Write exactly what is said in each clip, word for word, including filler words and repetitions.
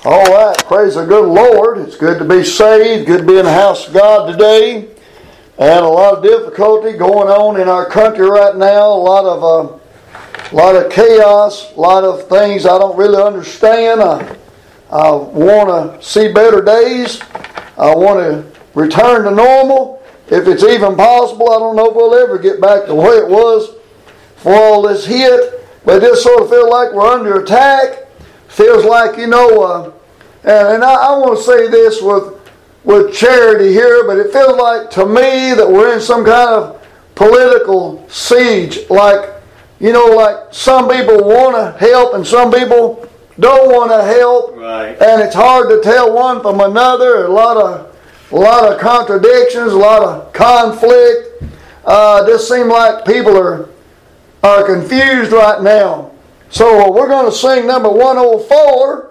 All right, praise the good Lord. It's good to be saved, good to be in the house of God today. And a lot of difficulty going on in our country right now. A lot of uh, a lot of chaos, a lot of things I don't really understand. I, I want to see better days. I want to return to normal. If it's even possible, I don't know if we'll ever get back to the way it was before all this hit. But it just sort of feels like we're under attack. Feels like, you know, uh, and, and I, I want to say this with with charity here, but it feels like to me that we're in some kind of political siege. Like, you know, like some people want to help and some people don't want to help. Right. And it's hard to tell one from another. A lot of a lot of contradictions, a lot of conflict. Uh, just seems like people are are confused right now. So we're going to sing number one oh four.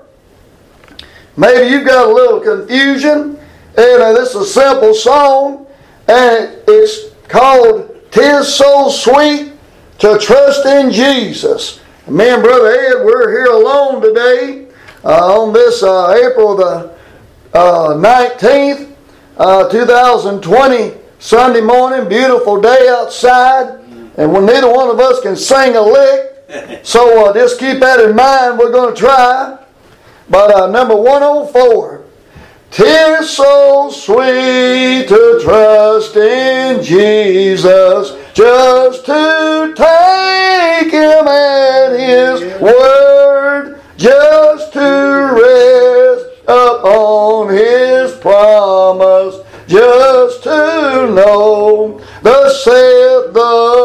Maybe you've got a little confusion. And uh, this is a simple song. And it's called "'Tis So Sweet to Trust in Jesus." Me and Brother Ed, we're here alone today uh, on this uh, April the uh, nineteenth, uh, two thousand twenty, Sunday morning. Beautiful day outside. And when neither one of us can sing a lick, so uh, just keep that in mind. We're going to try. But uh, number one oh four. "'Tis so sweet to trust in Jesus, just to take Him at His word, just to rest upon His promise, just to know thus saith the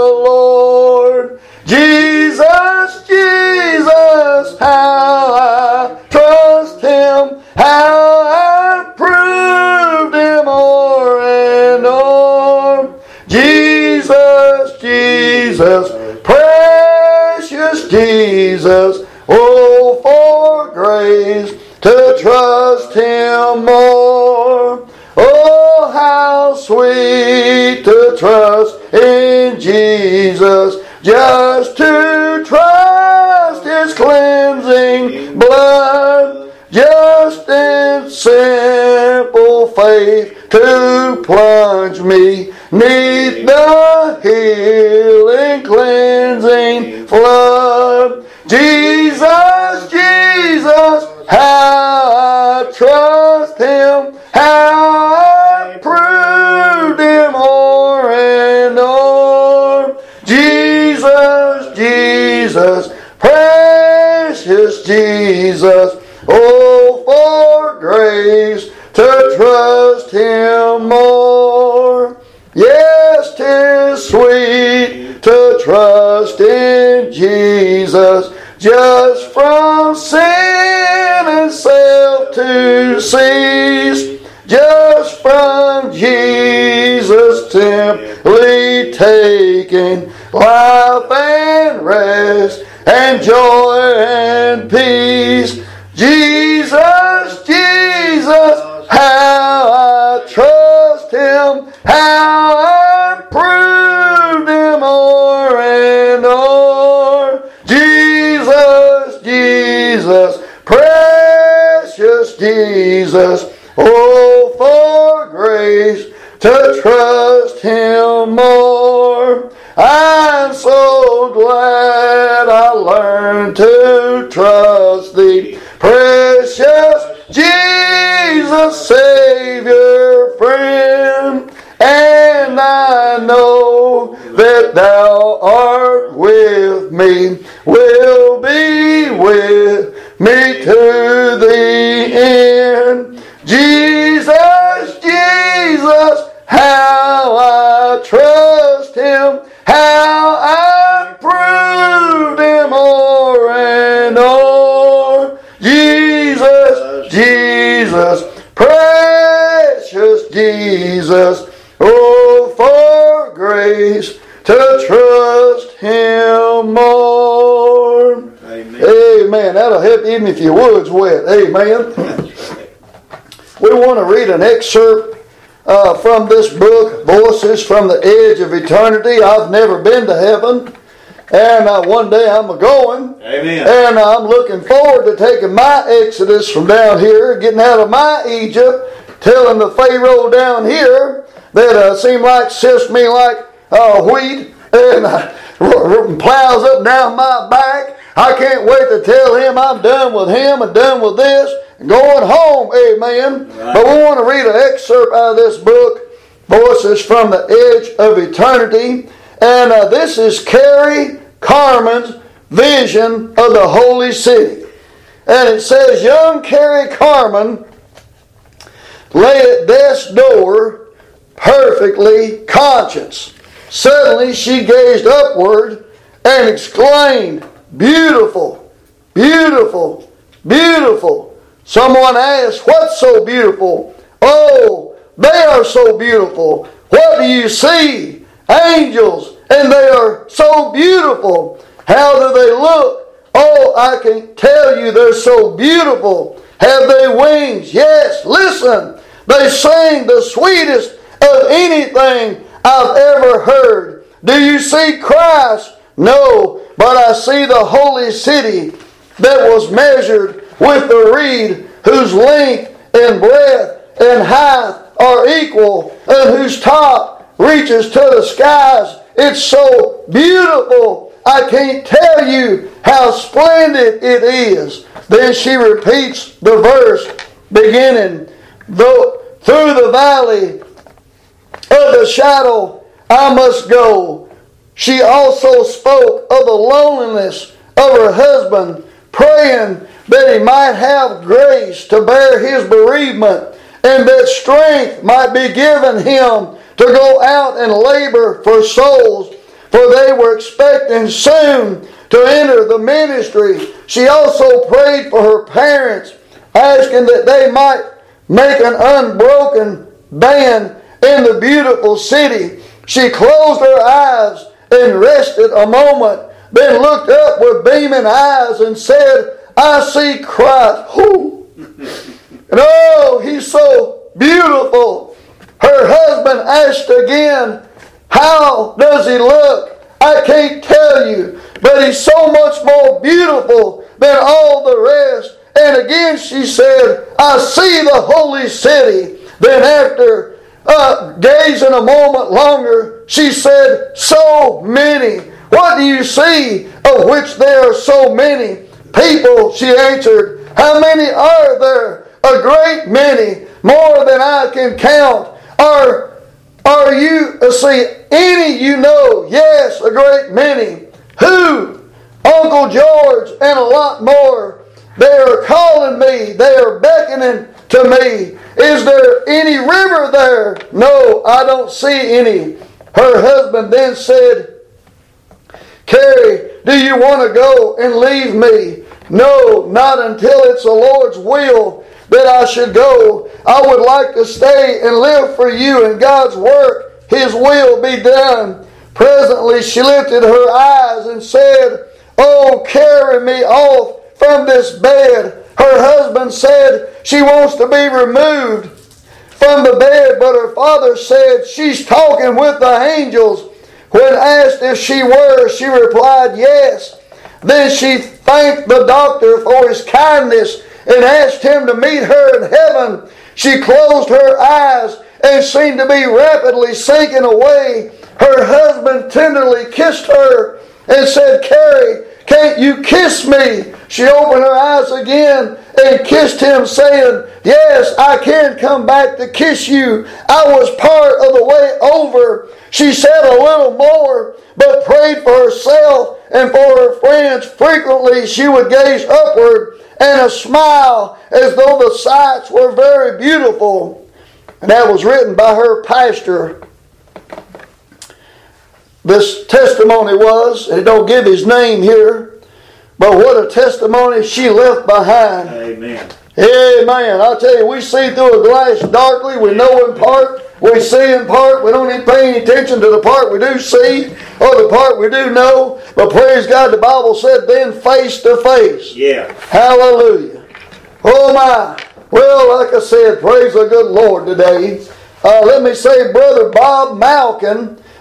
Lord. Jesus, Jesus, how I trust Him, how I proved Him o'er and o'er. Jesus, Jesus, precious Jesus, oh, for grace to trust Him more. Oh, how sweet to trust in Jesus, just to trust His cleansing blood, just in simple faith to plunge me neath the healing cleansing flood. Jesus, Jesus, how I trust Him, how I proved Him o'er and o'er. Jesus, Jesus, precious Jesus, oh, for grace to trust Him more. Yes, 'tis sweet to trust in Jesus, just from sin and self to cease, just from Jesus simply taking life and rest and joy and peace. Jesus, Jesus, how I trust Him, how I proved Him o'er and o'er. Jesus, Jesus, precious Jesus, oh, for grace to trust Him more. I'm so glad I learned to trust Thee, precious Jesus, Savior, friend. And I know that Thou art with me, will be with me to the end. Jesus, Jesus, how I trust Him, how I proved Him o'er and o'er. Jesus, Jesus, precious Jesus, oh, for grace to trust Him more. Amen. Amen. That'll help even if your wood's wet. Amen. We want to read an excerpt uh, from this book, Voices from the Edge of Eternity. I've never been to heaven, And uh, one day I'm a-going. Amen. And uh, I'm looking forward to taking my exodus from down here, getting out of my Egypt, telling the Pharaoh down here that uh, seemed like sifts me like uh, wheat and uh, plows up down my back. I can't wait to tell him I'm done with him and done with this and going home. Amen. Right. But we want to read an excerpt out of this book, Voices from the Edge of Eternity. And uh, this is Carrie Carmen's vision of the Holy City. And it says, young Carrie Carmen lay at death's door, perfectly conscious. Suddenly she gazed upward and exclaimed, beautiful, beautiful, beautiful. Someone asked, what's so beautiful? Oh, they are so beautiful. What do you see? Angels, and they are so beautiful. How do they look? Oh, I can tell you they're so beautiful. Have they wings? Yes, listen. They sing the sweetest of anything I've ever heard. Do you see Christ? No, but I see the holy city that was measured with the reed, whose length and breadth and height are equal, and whose top reaches to the skies. It's so beautiful. I can't tell you how splendid it is. Then she repeats the verse beginning, though through the valley of the shadow I must go. She also spoke of the loneliness of her husband, praying that he might have grace to bear his bereavement and that strength might be given him to go out and labor for souls, for they were expecting soon to enter the ministry. She also prayed for her parents, asking that they might make an unbroken band in the beautiful city. She closed her eyes and rested a moment, then looked up with beaming eyes and said, I see Christ. Whoo. And oh, he's so beautiful. Her husband asked again, how does he look? I can't tell you, but he's so much more beautiful than all the rest. And again she said, I see the holy city. Then after uh, gazing a moment longer, she said, so many. What do you see, of which there are so many? People, she answered. How many are there? A great many, more than I can count. Are, are you, uh, see, any you know? Yes, a great many. Who? Uncle George and a lot more. They are calling me. They are beckoning to me. Is there any river there? No, I don't see any. Her husband then said, Carrie, do you want to go and leave me? No, not until it's the Lord's will that I should go. I would like to stay and live for you and God's work. His will be done. Presently she lifted her eyes and said, oh, carry me off from this bed. Her husband said she wants to be removed from the bed, but her father said she's talking with the angels. When asked if she were, she replied yes. Then she thanked the doctor for his kindness and asked him to meet her in heaven. She closed her eyes and seemed to be rapidly sinking away. Her husband tenderly kissed her and said, Carrie, can't you kiss me? She opened her eyes again and kissed him, saying, yes, I can come back to kiss you. I was part of the way over. She said a little more, but prayed for herself and for her friends. Frequently she would gaze upward and a smile as though the sights were very beautiful. And that was written by her pastor. This testimony was, and it don't give his name here, but what a testimony she left behind. Amen. Amen. I tell you, we see through a glass darkly. We know in part. We see in part. We don't even pay any attention to the part we do see or the part we do know. But praise God, the Bible said then face to face. Yeah. Hallelujah. Oh my. Well, like I said, praise the good Lord today. Uh, let me say, Brother Bob Malkin,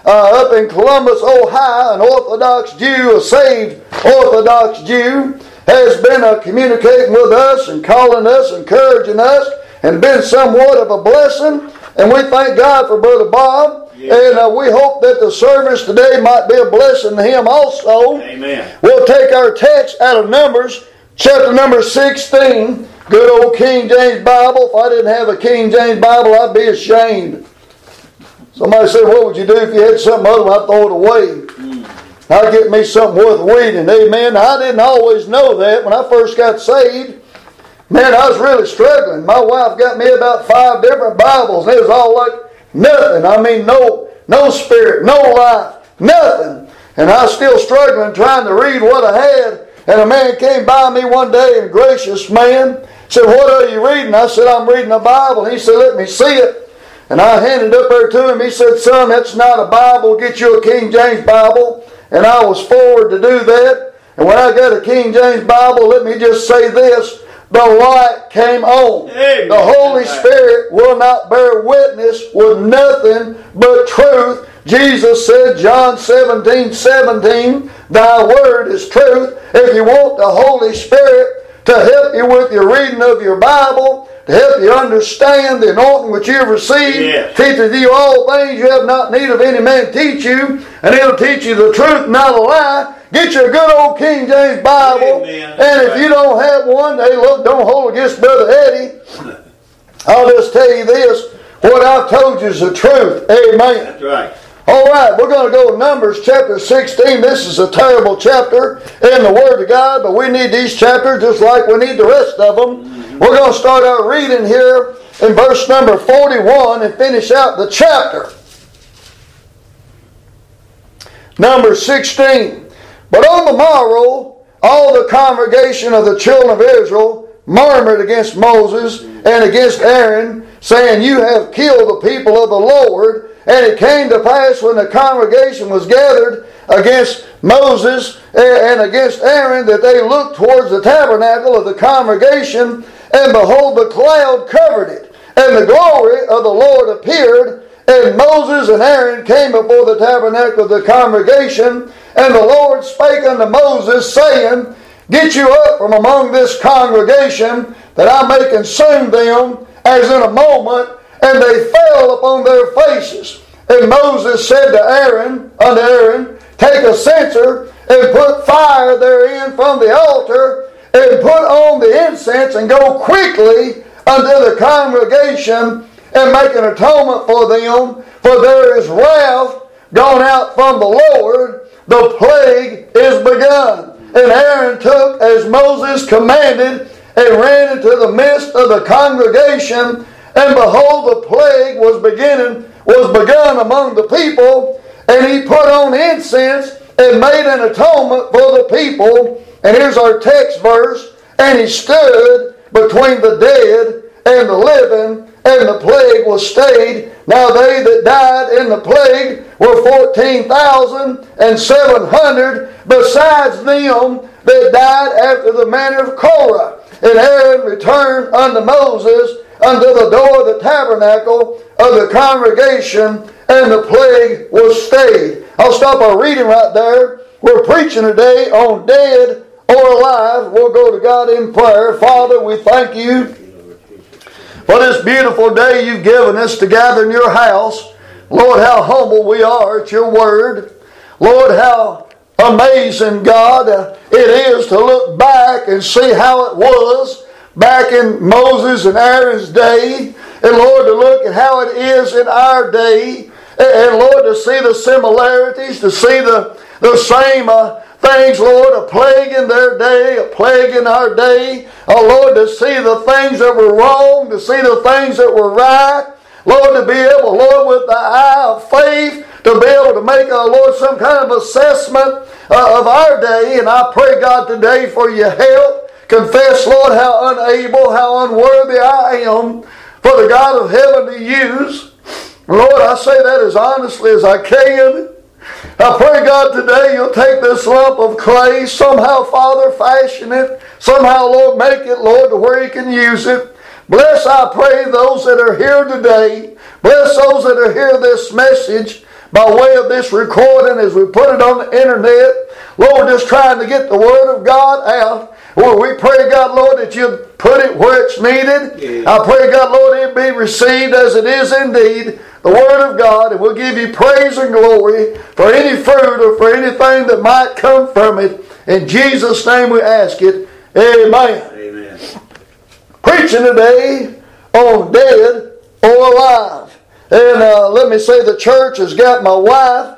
uh, up in Columbus, Ohio, an Orthodox Jew, a saved Orthodox Jew, has been uh, communicating with us and calling us, encouraging us, and been somewhat of a blessing. And we thank God for Brother Bob. Yes. And uh, we hope that the service today might be a blessing to him also. Amen. We'll take our text out of Numbers, chapter number sixteen. Good old King James Bible. If I didn't have a King James Bible, I'd be ashamed. Somebody said, what would you do if you had something other? I'd throw it away. Mm. I'd get me something worth reading. Amen. I didn't always know that when I first got saved. Man, I was really struggling. My wife got me about five different Bibles, and it was all like nothing. I mean, no, no spirit, no life, nothing. And I was still struggling trying to read what I had. And a man came by me one day, and gracious man, said, what are you reading? I said, I'm reading the Bible. He said, let me see it. And I handed it up there to him. He said, son, that's not a Bible. Get you a King James Bible. And I was forward to do that. And when I got a King James Bible, let me just say this. The light came on. Amen. The Holy Spirit will not bear witness with nothing but truth. Jesus said, John seventeen seventeen, thy word is truth. If you want the Holy Spirit to help you with your reading of your Bible, to help you understand the anointing which you have received, yes. teacheth you all things you have not need of any man teach you, and he'll teach you the truth, not a lie. Get you a good old King James Bible. Amen. And if right. you don't have one, hey, look, don't hold against Brother Eddie. I'll just tell you this. What I've told you is the truth. Amen. That's right. All right, we're going to go to Numbers chapter sixteen. This is a terrible chapter in the Word of God, but we need these chapters just like we need the rest of them. Mm-hmm. We're going to start our reading here in verse number forty-one and finish out the chapter. Numbers sixteen. But on the morrow, all the congregation of the children of Israel murmured against Moses and against Aaron, saying, you have killed the people of the Lord. And it came to pass when the congregation was gathered against Moses and against Aaron that they looked towards the tabernacle of the congregation, and behold, the cloud covered it, and the glory of the Lord appeared. And Moses and Aaron came before the tabernacle of the congregation, and the Lord spake unto Moses, saying, get you up from among this congregation, that I may consume them as in a moment. And they fell upon their faces. And Moses said to Aaron, unto Aaron, take a censer, and put fire therein from the altar, and put on the incense, and go quickly unto the congregation, and make an atonement for them, for there is wrath gone out from the Lord, the plague is begun. And Aaron took as Moses commanded, and ran into the midst of the congregation, and behold, the plague was beginning, was begun among the people, and he put on incense and made an atonement for the people. And here's our text verse. And he stood between the dead and the living, and the plague was stayed. Now they that died in the plague were fourteen thousand and seven hundred, besides them that died after the manner of Korah. And Aaron returned unto Moses unto the door of the tabernacle of the congregation, and the plague was stayed. I'll stop our reading right there. We're preaching today on dead or alive. We'll go to God in prayer. Father, we thank you for this beautiful day you've given us to gather in your house. Lord, how humble we are at your word. Lord, how amazing, God, it is to look back and see how it was back in Moses and Aaron's day, and Lord, to look at how it is in our day, and Lord, to see the similarities, to see the, the same uh, things, Lord, a plague in their day, a plague in our day, oh Lord, to see the things that were wrong, to see the things that were right, Lord, to be able, Lord, with the eye of faith, to be able to make, uh, Lord, some kind of assessment uh, of our day, and I pray, God, today for your help. Confess, Lord, how unable, how unworthy I am for the God of heaven to use. Lord, I say that as honestly as I can. I pray, God, today you'll take this lump of clay, somehow, Father, fashion it. Somehow, Lord, make it, Lord, to where you can use it. Bless, I pray, those that are here today. Bless those that are here this message. by way of this recording as we put it on the internet. Lord, just trying to get the Word of God out. Lord, we pray, God, Lord, that you put it where it's needed. Yeah. I pray, God, Lord, it be received as it is indeed, the Word of God, and we'll give you praise and glory for any fruit or for anything that might come from it. In Jesus' name we ask it. Amen. Amen. Preaching today on dead or alive. And uh, let me say the church has got my wife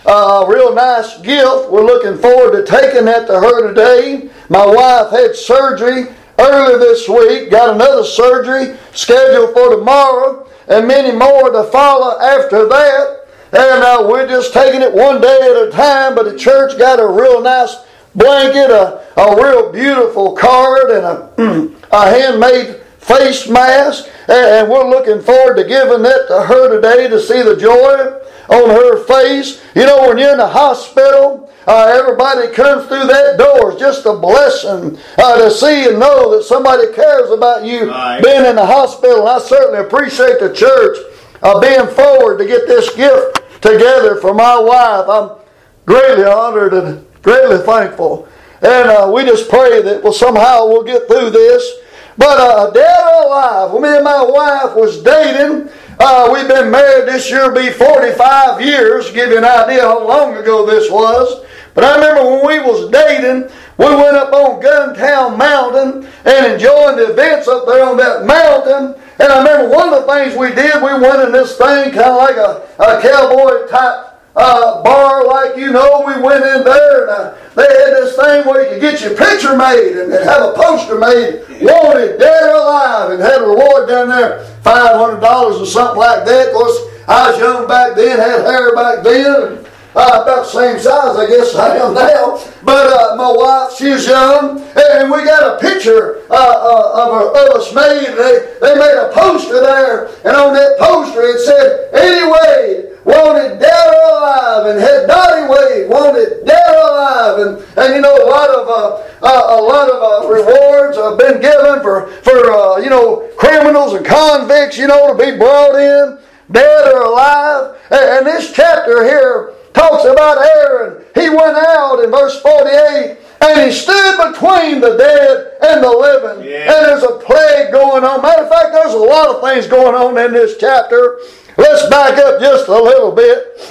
a real nice gift. We're looking forward to taking that to her today. My wife had surgery earlier this week, got another surgery scheduled for tomorrow, and many more to follow after that. And uh, we're just taking it one day at a time, but the church got a real nice blanket, a, a real beautiful card, and a, a handmade face mask. And we're looking forward to giving that to her today to see the joy on her face. You know, when you're in the hospital, uh, everybody comes through that door. It's just a blessing uh, to see and know that somebody cares about you right. being in the hospital. And I certainly appreciate the church uh, being forward to get this gift together for my wife. I'm greatly honored and greatly thankful. And uh, we just pray that well, somehow we'll get through this. But uh, dead or alive, when me and my wife was dating, uh, we've been married this year, will be forty-five years, to give you an idea how long ago this was. But I remember when we was dating, we went up on Guntown Mountain and enjoying the events up there on that mountain. And I remember one of the things we did, we went in this thing kind of like a, a cowboy type uh, bar, like you know. We went in there and uh, they had this thing where you could get your picture made and have a poster made, wanted, dead or alive, and had a reward down there, five hundred dollars or something like that. Of course, I was young back then, had hair back then, and uh, about the same size, I guess I am now. But uh, my wife, she was young, and we got a picture uh, uh, of, a, of us made. They, they made a poster there, and on that poster it said, Eddie Wade wanted dead or alive, and had Dottie Wade wanted dead or alive. And, and you know, a lot of uh, uh, a lot of uh, rewards have been given for, for uh, you know, criminals and convicts, you know, to be brought in, dead or alive. And, and this chapter here talks about Aaron. He went out in verse forty-eight, and he stood between the dead and the living. Yeah. And there's a plague going on. Matter of fact, there's a lot of things going on in this chapter. Let's back up just a little bit.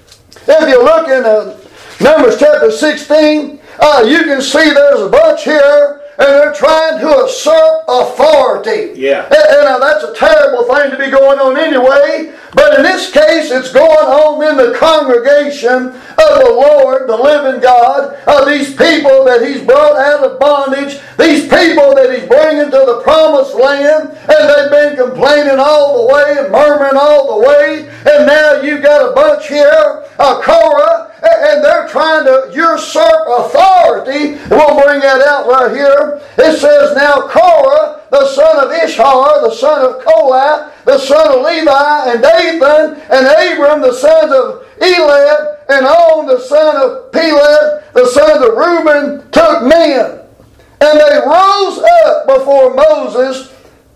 If you look in uh, Numbers chapter sixteen, uh, you can see there's a bunch here, and they're trying to usurp authority. Yeah. And, and uh, that's a terrible thing to be going on anyway. But in this case, it's going on in the congregation of the Lord, the living God, of these people that He's brought out of bondage, these people that He's bringing to the promised land, and they've been complaining all the way and murmuring all the way, and now you've got a bunch here, uh, Korah, and they're trying to usurp authority. We'll bring that out right here. It says, now Korah, the son of Ishar, the son of Kohath, the son of Levi, and Dathan, and Abram, the sons of Eliab, and On, the son of Peleth, the sons of Reuben, took men. And they rose up before Moses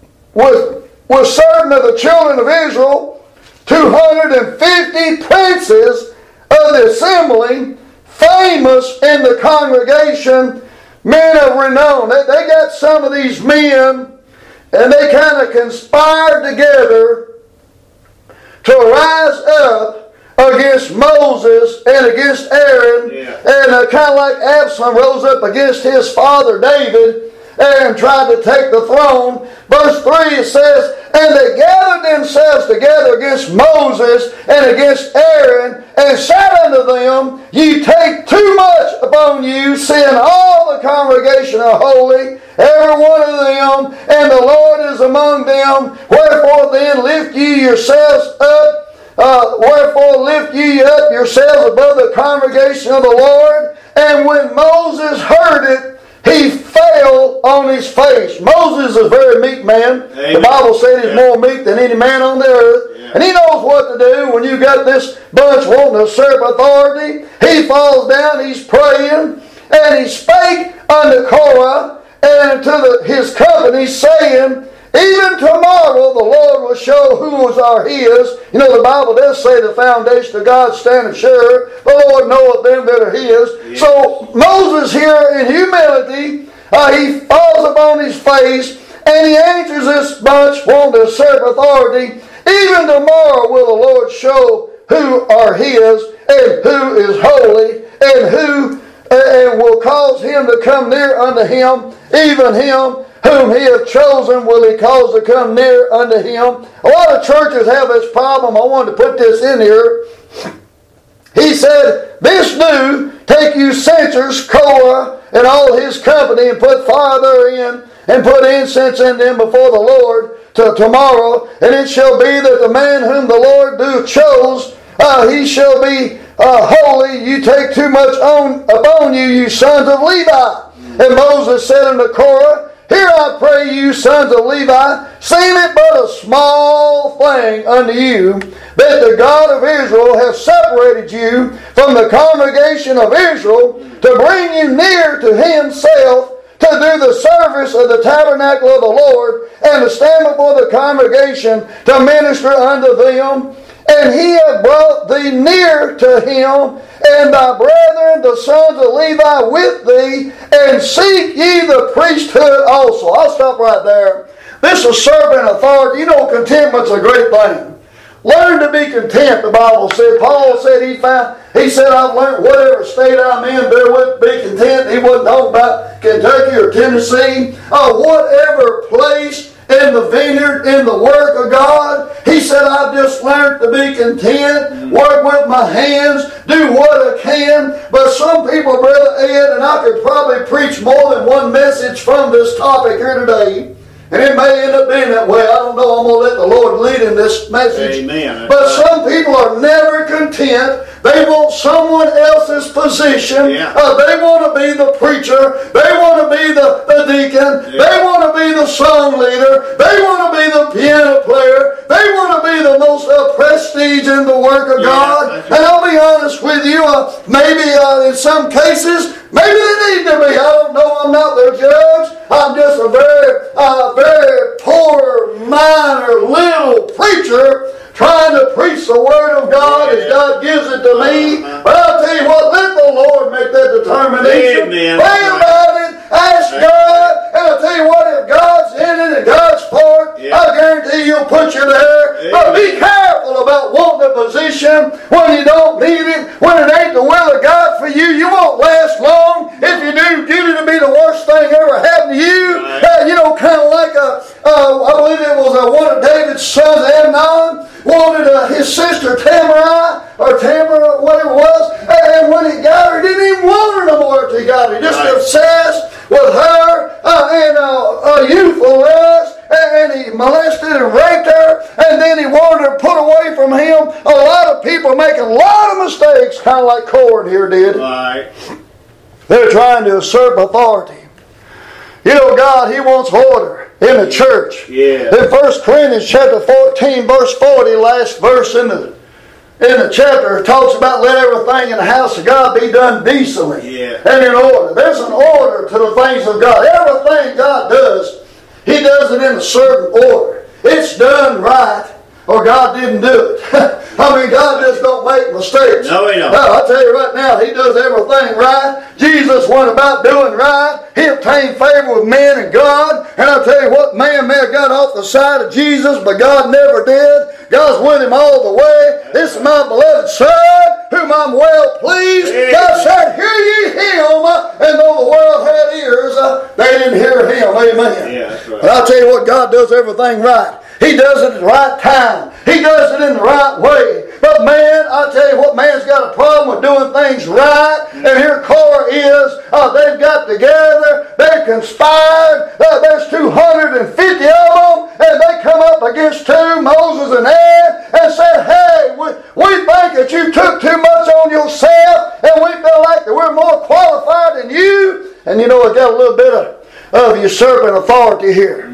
with, with certain of the children of Israel, two hundred fifty princes of the assembly, famous in the congregation, men of renown. They, they got some of these men, and they kind of conspired together to rise up against Moses and against Aaron. Yeah. And uh, kind of like Absalom rose up against his father David and tried to take the throne. Verse three, it says, and they gathered themselves together against Moses and against Aaron, and said unto them, ye take too much upon you, seeing all the congregation are holy, every one of them, and the Lord is among them. Wherefore then lift ye yourselves up, uh, wherefore lift ye up yourselves above the congregation of the Lord. And when Moses heard it, he fell on his face. Moses is a very meek man. Amen. The Bible said he's yeah. more meek than any man on the earth. Yeah. And he knows what to do when you got this bunch wanting to usurp authority. He falls down, he's praying, and he spake unto Korah and to the, his company, saying, Even tomorrow the Lord will show who are His. You know, the Bible does say the foundation of God standeth sure. The Lord knoweth them that are His. Yes. So Moses here in humility, uh, he falls upon his face and he answers this bunch wanting to usurp authority. Even tomorrow will the Lord show who are His and who is holy and who and will cause him to come near unto Him, even him whom He hath chosen will He cause to come near unto Him. A lot of churches have this problem. I wanted to put this in here. He said, this do, take you censers, Korah, and all his company, and put fire therein, and put incense in them before the Lord till tomorrow. And it shall be that the man whom the Lord do chose, uh, he shall be uh, holy. You take too much on upon you, you sons of Levi. And Moses said unto Korah, here I pray you, sons of Levi, seem it but a small thing unto you, that the God of Israel hath separated you from the congregation of Israel, to bring you near to Himself, to do the service of the tabernacle of the Lord, and to stand before the congregation to minister unto them. And He hath brought thee near to Him, and thy brethren, the sons of Levi, with thee, and seek ye the priesthood also. I'll stop right there. This is serving authority. You know, contentment's a great thing. Learn to be content, the Bible said. Paul said he found, he said, I've learned whatever state I'm in, therewith be content. He wasn't talking about Kentucky or Tennessee, or whatever place in the vineyard, in the work of God. He said, I've just learned to be content, work with my hands, do what I can. But some people, Brother Ed, and I could probably preach more than one message from this topic here today, and it may end up being that way. I don't know. I'm going to let the Lord lead in this message. Amen. But some people are never content. They want someone else's position. Yeah. Uh, they want to be the preacher. They want to be the, the deacon. Yeah. They want to be the song leader. They want to be the piano player. They want to be the most uh, prestige in the work of yeah, God. right. And I'll be honest with you, uh, maybe uh, in some cases, maybe they need to be. I don't know. I'm not their judge. I'm just a very, uh, very poor, minor, little preacher trying to preach the Word of God yeah. as God gives it to me. Uh-huh. But I'll tell you what, let the Lord make that determination. Amen. Pray about it. Ask Amen. God. And I'll tell you what, if God's in it and God's for it, yeah. I guarantee He'll put you there. Amen. But be careful about wanting a position when you don't need it, when it ain't the will of God for you. You won't last long. If you do, get it to be the worst thing ever happened to you. Right. Uh, you know, kind of like a, uh, I believe it was a, one of David's sons, Amnon, wanted uh, his sister Tamar, or Tamar, whatever it was, and when he got her, he didn't even want her no more until he got her. He just right. obsessed with her uh, and uh, a youthful lust, and he molested and raped her, and then he wanted her put away from him. A lot of people are making a lot of mistakes, kind of like Korah here did. Right. They're trying to usurp authority. You know, God, He wants order in the church. Yeah. In First Corinthians chapter fourteen, verse forty, last verse in the in the chapter, it talks about let everything in the house of God be done decently yeah. and in order. There's an order to the things of God. Everything God does, He does it in a certain order. It's done right, or God didn't do it. I mean, God just don't make mistakes. No, He don't. No, I'll tell you right now, He does everything right. Jesus went about doing right. He obtained favor with men and God. And I'll tell you what, man may have got off the side of Jesus, but God never did. God's with him all the way. This is my beloved Son, whom I'm well pleased. Amen. God said, hear ye Him. And though the world had ears, uh, they didn't hear Him. Amen. Yeah, that's right. But I'll tell you what, God does everything right. He does it at the right time. He does it in the right way. But man, I tell you what, man's got a problem with doing things right. And here Korah is. Uh, they've got together. They've conspired. Uh, there's two hundred fifty of them. And they come up against two, Moses and Aaron, and said, hey, we, we think that you took too much on yourself. And we feel like that we're more qualified than you. And you know, it got a little bit of, of usurping authority here.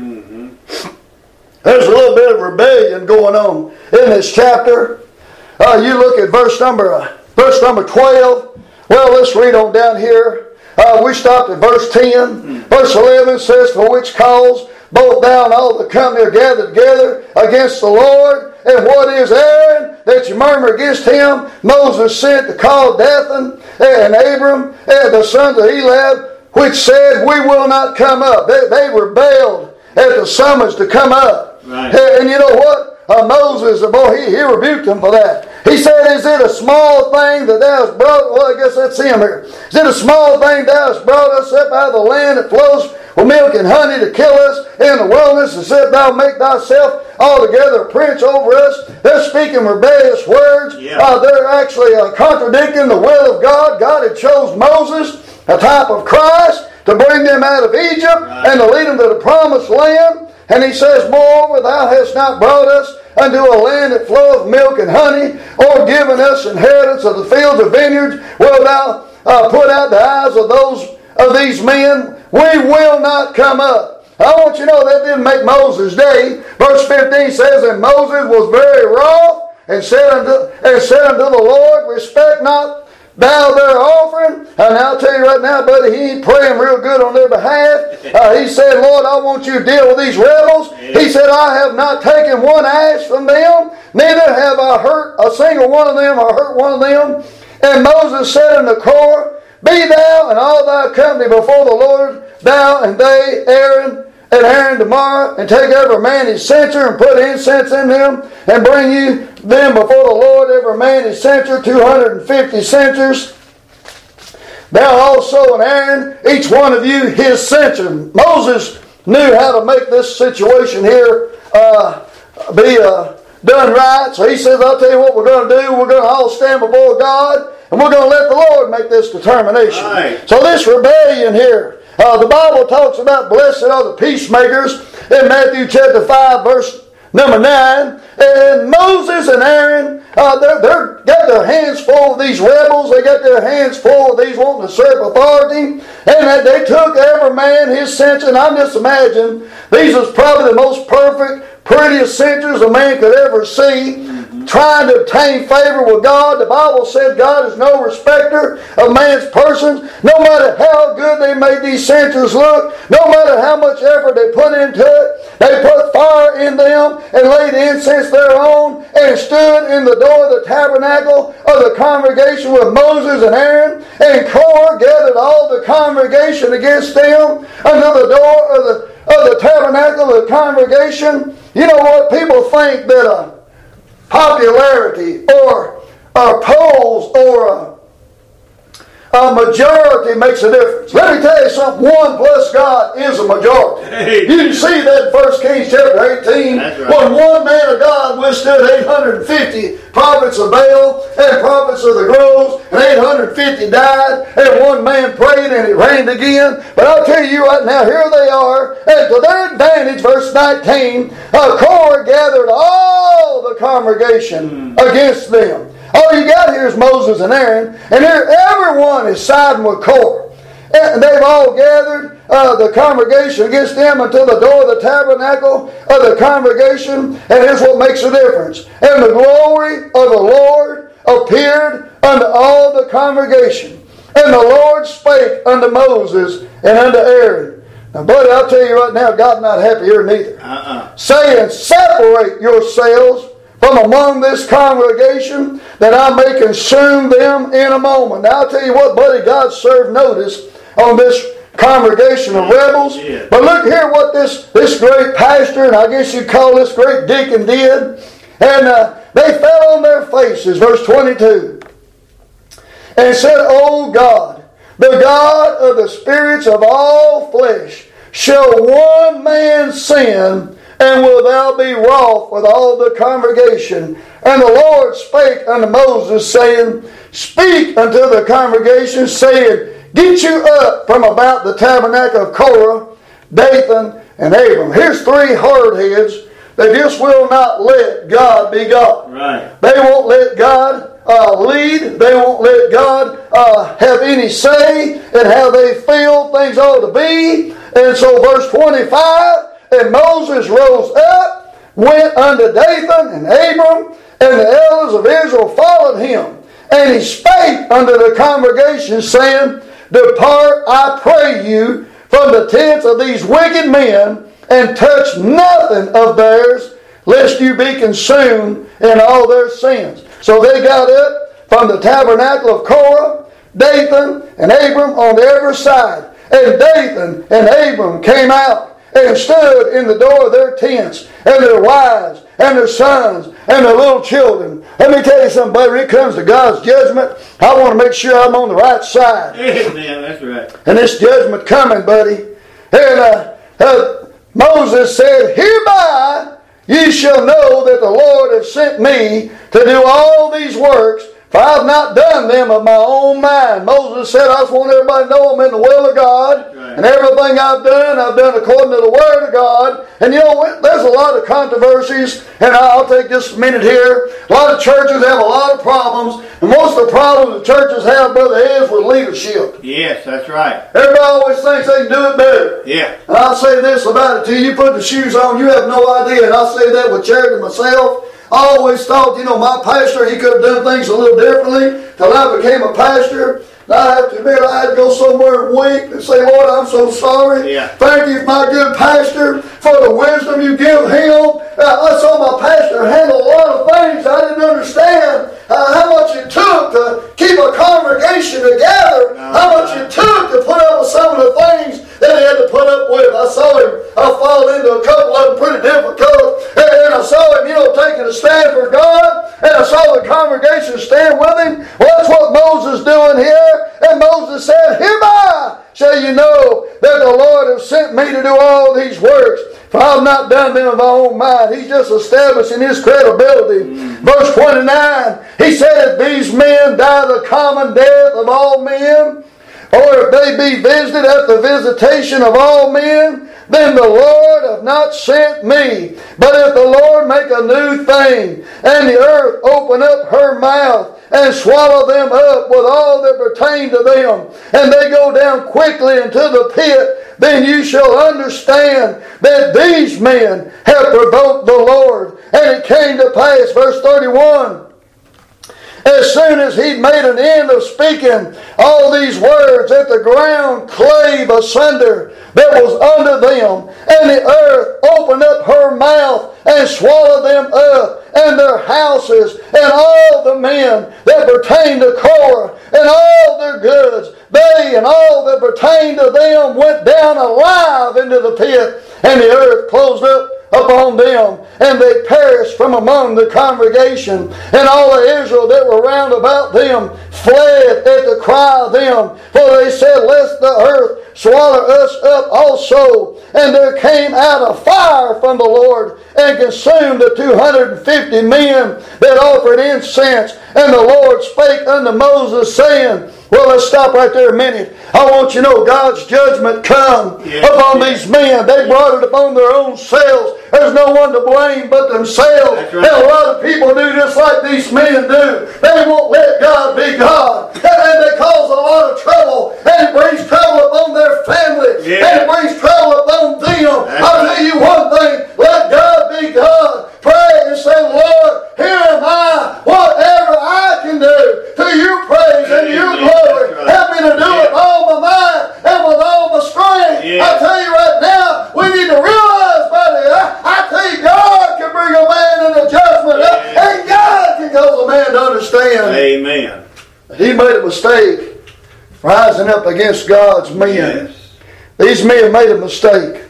There's a little bit of rebellion going on in this chapter. Uh, you look at verse number uh, verse number twelve. Well, let's read on down here. Uh, we stopped at verse ten. Verse eleven says, for which cause both thou and all the company are gathered together against the Lord. And what is Aaron that you murmur against him? Moses sent to call Dathan and Abram and the sons of Eliab, which said, we will not come up. They, they rebelled at the summons to come up. Right. And, and you know what? Uh, Moses, boy, he, he rebuked them for that. He said, is it a small thing that thou hast brought, well, I guess that's him here. Is it a small thing thou hast brought us up out of the land that flows with milk and honey to kill us in the wilderness, and said thou make thyself altogether a prince over us? They're speaking rebellious words. Yeah. Uh, they're actually uh, contradicting the will of God. God had chose Moses, a type of Christ, to bring them out of Egypt right. and to lead them to the promised land. And he says, moreover, thou hast not brought us unto a land that floweth milk and honey, or given us inheritance of the fields of vineyards. Wilt thou uh, put out the eyes of those of these men? We will not come up. I want you to know that didn't make Moses' day. Verse fifteen says, and Moses was very wroth, and said unto, and said unto the Lord, respect not thou their offering. And I'll tell you right now, buddy, he ain't praying real good on their behalf. Uh, he said, Lord, I want you to deal with these rebels. He said, I have not taken one ash from them, neither have I hurt a single one of them or hurt one of them. And Moses said unto Korah, be thou and all thy company before the Lord, thou and they, Aaron and Aaron tomorrow, and take every man his censer and put incense in them, and bring you them before the Lord, every man his censer, two hundred fifty censers. Thou also and Aaron, each one of you his censer. Moses knew how to make this situation here uh, be uh, done right. So he says, I'll tell you what we're going to do. We're going to all stand before God, and we're going to let the Lord make this determination. Right. So this rebellion here, Uh, the Bible talks about blessed are the peacemakers in Matthew chapter five, verse number nine. And Moses and Aaron, uh, they're, they're got their hands full of these rebels. They got their hands full of these wanting to serve authority. And that they took every man his censer. And I just imagine these was probably the most perfect, prettiest censers a man could ever see. Trying to obtain favor with God. The Bible said God is no respecter of man's persons. No matter how good they made these censers look, no matter how much effort they put into it, they put fire in them and laid incense thereon and stood in the door of the tabernacle of the congregation with Moses and Aaron. And Korah gathered all the congregation against them under the door of the, of the tabernacle of the congregation. You know what? People think that uh, popularity or uh, polls or a, a majority makes a difference. Let me tell you something. One plus God is a majority. Hey. You can see that in First Kings chapter eighteen. That's right. When one man of God withstood eight hundred fifty prophets of Baal and prophets of the groves, and eight hundred fifty died, and one man prayed and it rained again. But I'll tell you right now, here they are, and to their advantage, verse nineteen, uh, Korah gathered all the congregation mm. against them. All you got here is Moses and Aaron, and here everyone is siding with Korah. And they've all gathered uh, the congregation against them until the door of the tabernacle of the congregation. And here's what makes a difference. And the glory of the Lord appeared unto all the congregation. And the Lord spake unto Moses and unto Aaron. Now, buddy, I'll tell you right now, God's not happy here neither. Uh-uh. Saying, separate yourselves from among this congregation, that I may consume them in a moment. Now, I'll tell you what, buddy, God served notice on this congregation of rebels. Yeah. But look here what this, this great pastor, and I guess you'd call this great deacon, did. And uh, they fell on their faces, verse twenty-two, and said, O God, the God of the spirits of all flesh, shall one man sin, and will thou be wroth with all the congregation? And the Lord spake unto Moses, saying, Speak unto the congregation, saying, Get you up from about the tabernacle of Korah, Dathan, and Abram. Here's three hardheads that just will not let God be God. Right. They won't let God uh, lead. They won't let God uh, have any say in how they feel things ought to be. And so verse twenty-five, and Moses rose up, went unto Dathan and Abram, and the elders of Israel followed him. And he spake unto the congregation, saying, Depart, I pray you, from the tents of these wicked men, and touch nothing of theirs, lest you be consumed in all their sins. So they got up from the tabernacle of Korah, Dathan and Abram on every side. And Dathan and Abram came out and stood in the door of their tents, and their wives, and their sons, and their little children. Let me tell you something, buddy. When it comes to God's judgment, I want to make sure I'm on the right side. Amen, that's right. And this judgment coming, buddy. And uh, uh, Moses said, hereby ye shall know that the Lord hath sent me to do all these works, for I have not done them of my own mind. Moses said, I just want everybody to know I'm in the will of God. Right. And everything I've done, I've done according to the Word of God. And you know, there's a lot of controversies. And I'll take just a minute here. A lot of churches have a lot of problems. And most of the problems the churches have, Brother, is with leadership. Yes, that's right. Everybody always thinks they can do it better. Yeah. And I'll say this about it to you. You put the shoes on, you have no idea. And I'll say that with charity myself. I always thought, you know, my pastor, he could have done things a little differently till I became a pastor. And I have to admit, I had to go somewhere and weep and say, Lord, I'm so sorry. Yeah. Thank you, my good pastor, for the wisdom you give him. Uh, I saw my pastor handle a lot of things I didn't understand. Uh, how much it took to keep a congregation together. Uh-huh. How much it took to put up with some of the things that he had to put up with. I saw him, I fall into a couple of them pretty difficult. And, and I saw him, you know, taking a stand for God. And I saw the congregation stand with him. Well, that's what Moses is doing here. And Moses said, hereby shall you know that the Lord has sent me to do all these works. For I have not done them of my own mind. He's just establishing his credibility. Mm-hmm. Verse twenty-nine, he said, if these men die the common death of all men, or if they be visited at the visitation of all men, then the Lord hath not sent me. But if the Lord make a new thing, and the earth open up her mouth, and swallow them up with all that pertain to them, and they go down quickly into the pit, then you shall understand that these men have provoked the Lord. And it came to pass, verse thirty-one, as soon as he'd made an end of speaking all these words, that the ground clave asunder that was under them, and the earth opened up her mouth and swallowed them up, and their houses, and all the men that pertained to Korah, and all their goods. They and all that pertained to them went down alive into the pit, and the earth closed up upon them, and they perished from among the congregation. And all of Israel that were round about them fled at the cry of them, for they said, lest the earth swallow us up also. And there came out a fire from the Lord, and consumed the two hundred fifty men that offered incense. And the Lord spake unto Moses, saying, well, let's stop right there a minute. I want you to know God's judgment come yes, upon yes. these men. They brought it upon their own selves. There's no one to blame but themselves. Right. And a lot of people do just like these men do. They won't let God be God. And they cause a lot of trouble. And it brings trouble upon their family. Yeah. And it brings trouble upon them. That's I'll right. tell you one thing. Let God be God. Pray and say, Lord, here am I. Whatever I can do to your praise and your glory. Right. Help me to do yeah. it with all my mind and with all my strength. Yeah. I tell you right now, we need to realize, buddy, I, I tell you, God can bring a man into judgment. Yeah. And God can cause a man to understand. Amen. He made a mistake rising up against God's men. Yes. These men made a mistake.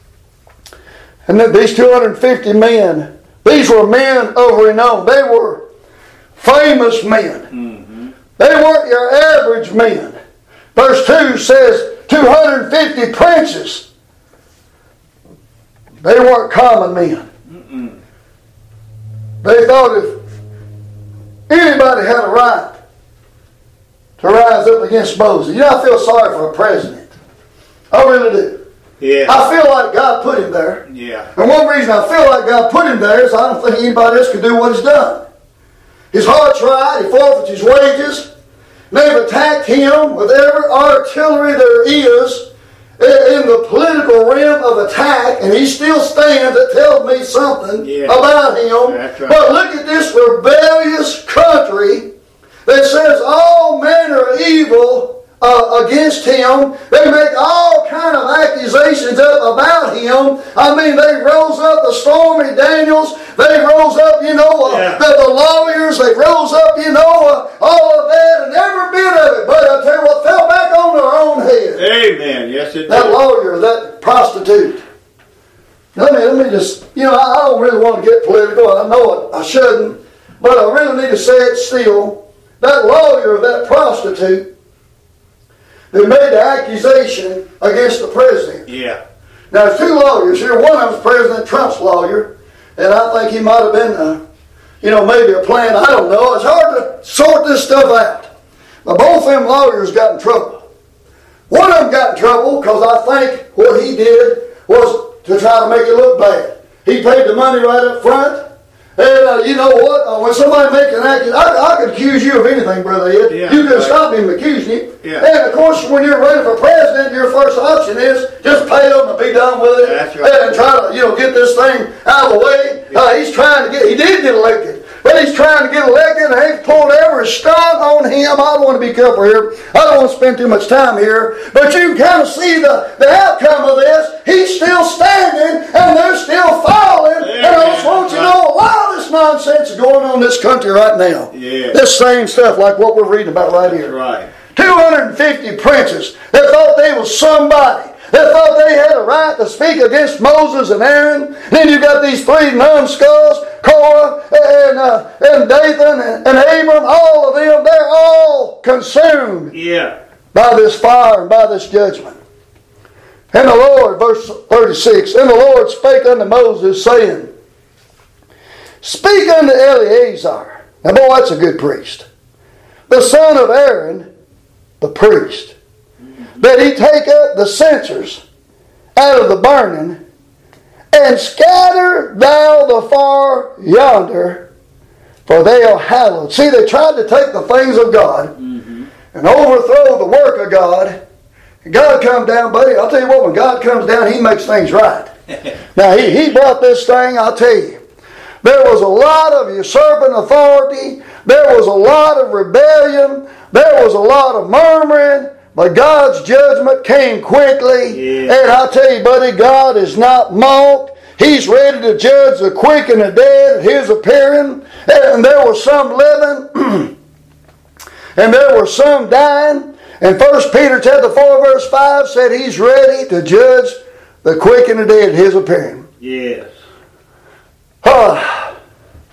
And then these two hundred fifty men, these were men of renown. They were famous men. Mm-hmm. They weren't your average men. Verse two says two hundred fifty princes. They weren't common men. Mm-mm. They thought if anybody had a right to rise up against Moses. You know, I feel sorry for a president. I really do. Yeah. I feel like God put him there. Yeah. And one reason I feel like God put him there is I don't think anybody else could do what he's done. His heart's right. He forfeits his wages. They've attacked him with every artillery there is in the political realm of attack, and he still stands. That tells me something yeah. about him. That's right. But look at this rebellious country that says all manner of evil uh, against him. They make all kind of accusations up about him. I mean, they rose up the Stormy Daniels. They rose up, you know, uh, yeah. the, the lawyers. They rose up, you know, uh, all of that and every bit of it. But I tell you what, fell back on their own head. Amen. Yes, it That did. lawyer, that prostitute. Let me, let me just, you know, I, I don't really want to get political. I know it, I shouldn't. But I really need to say it still. That lawyer, that prostitute, who made the accusation against the president. Yeah. Now, there's two lawyers here. One of them's President Trump's lawyer. And I think he might have been, uh, you know, maybe a plan. I don't know. It's hard to sort this stuff out. But both of them lawyers got in trouble. One of them got in trouble because I think what he did was to try to make it look bad. He paid the money right up front. And uh, you know what? Uh, when somebody makes an accusation, I, I could accuse you of anything, Brother Ed. Yeah, you can right. stop me from accusing you. Yeah. And of course, when you're running for president, your first option is just pay them and be done with it. That's right. And try to, you know, get this thing out of the way. Yeah. Uh, he's trying to get, he did get elected. But he's trying to get elected, and they've pulled every stunt on him. I don't want to be careful here. I don't want to spend too much time here. But you can kind of see the, the outcome of this. He's still standing, and they're still falling. Yeah, and I just want you to know, a lot of this nonsense is going on in this country right now. Yeah. This same stuff like what we're reading about right That's here. right. two hundred fifty princes that thought they was somebody. They thought they had a right to speak against Moses and Aaron. Then you got these three numbskulls, Korah and, uh, and Dathan and, and Abram, all of them, they're all consumed Yeah. by this fire and by this judgment. And the Lord, verse thirty-six, and the Lord spake unto Moses, saying, Speak unto Eleazar. Now, boy, that's a good priest. The son of Aaron, the priest, that he take up the censers out of the burning, and scatter thou the fire yonder, for they are hallowed. See, they tried to take the things of God Mm-hmm. and overthrow the work of God. And God comes down, buddy. I'll tell you what, when God comes down, he makes things right. Now, he, he brought this thing, I'll tell you. There was a lot of usurping authority. There was a lot of rebellion. There was a lot of murmuring. But God's judgment came quickly. Yeah. And I tell you, buddy, God is not mocked. He's ready to judge the quick and the dead at his appearing. And there were some living, and there were some dying. And First Peter chapter four, verse five said he's ready to judge the quick and the dead at his appearing. Yes. Uh,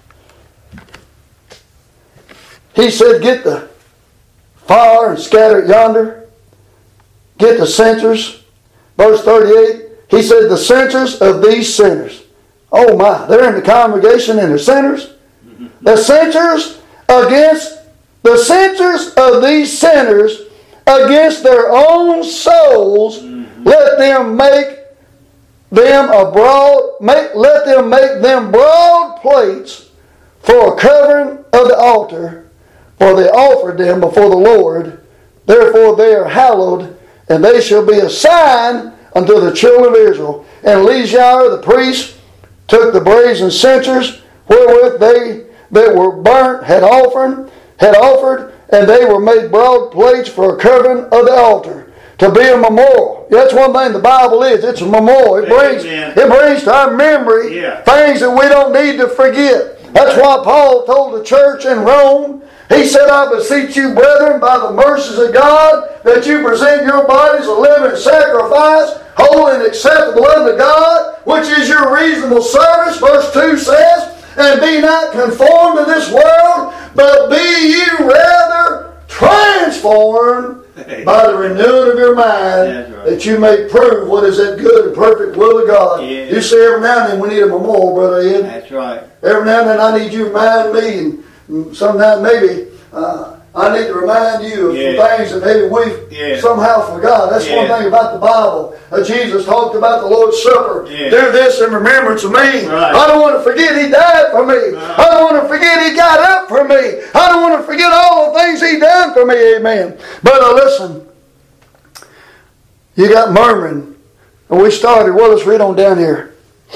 he said, get the fire and scatter it yonder. Get the censers. Verse thirty-eight, he said, the censers of these sinners. Oh my, they're in the congregation and they're sinners. The censers against, the censers of these sinners against their own souls, mm-hmm. let them make them a broad, make, let them make them broad plates for a covering of the altar, for they offered them before the Lord. Therefore they are hallowed, and they shall be a sign unto the children of Israel. And Eleazar the priest took the brazen censers wherewith they that were burnt had offered, had offered, and they were made broad plates for a covering of the altar, to be a memorial. That's one thing the Bible is. It's a memorial. It brings, Amen. it brings to our memory Yeah. things that we don't need to forget. That's why Paul told the church in Rome, he said, I beseech you, brethren, by the mercies of God, that you present your bodies a living sacrifice, holy and acceptable unto God, which is your reasonable service. Verse two says, and be not conformed to this world, but be you rather transformed by the renewing of your mind, right. that you may prove what is that good and perfect will of God. Yeah. You see, every now and then we need a memorial, Brother Ed. That's right. Every now and then I need you to remind me, and sometimes maybe uh, I need to remind you of yeah. some things that maybe we've yeah. somehow forgot. That's yeah. one thing about the Bible. Uh, Jesus talked about the Lord's Supper. Yeah. Do this in remembrance of me. Right. I don't want to forget He died for me. Right. I don't want to forget He got up for me. I don't want to forget all the things He done for me. Amen. But uh, listen, you got murmuring. And we started, well, let's read on down here.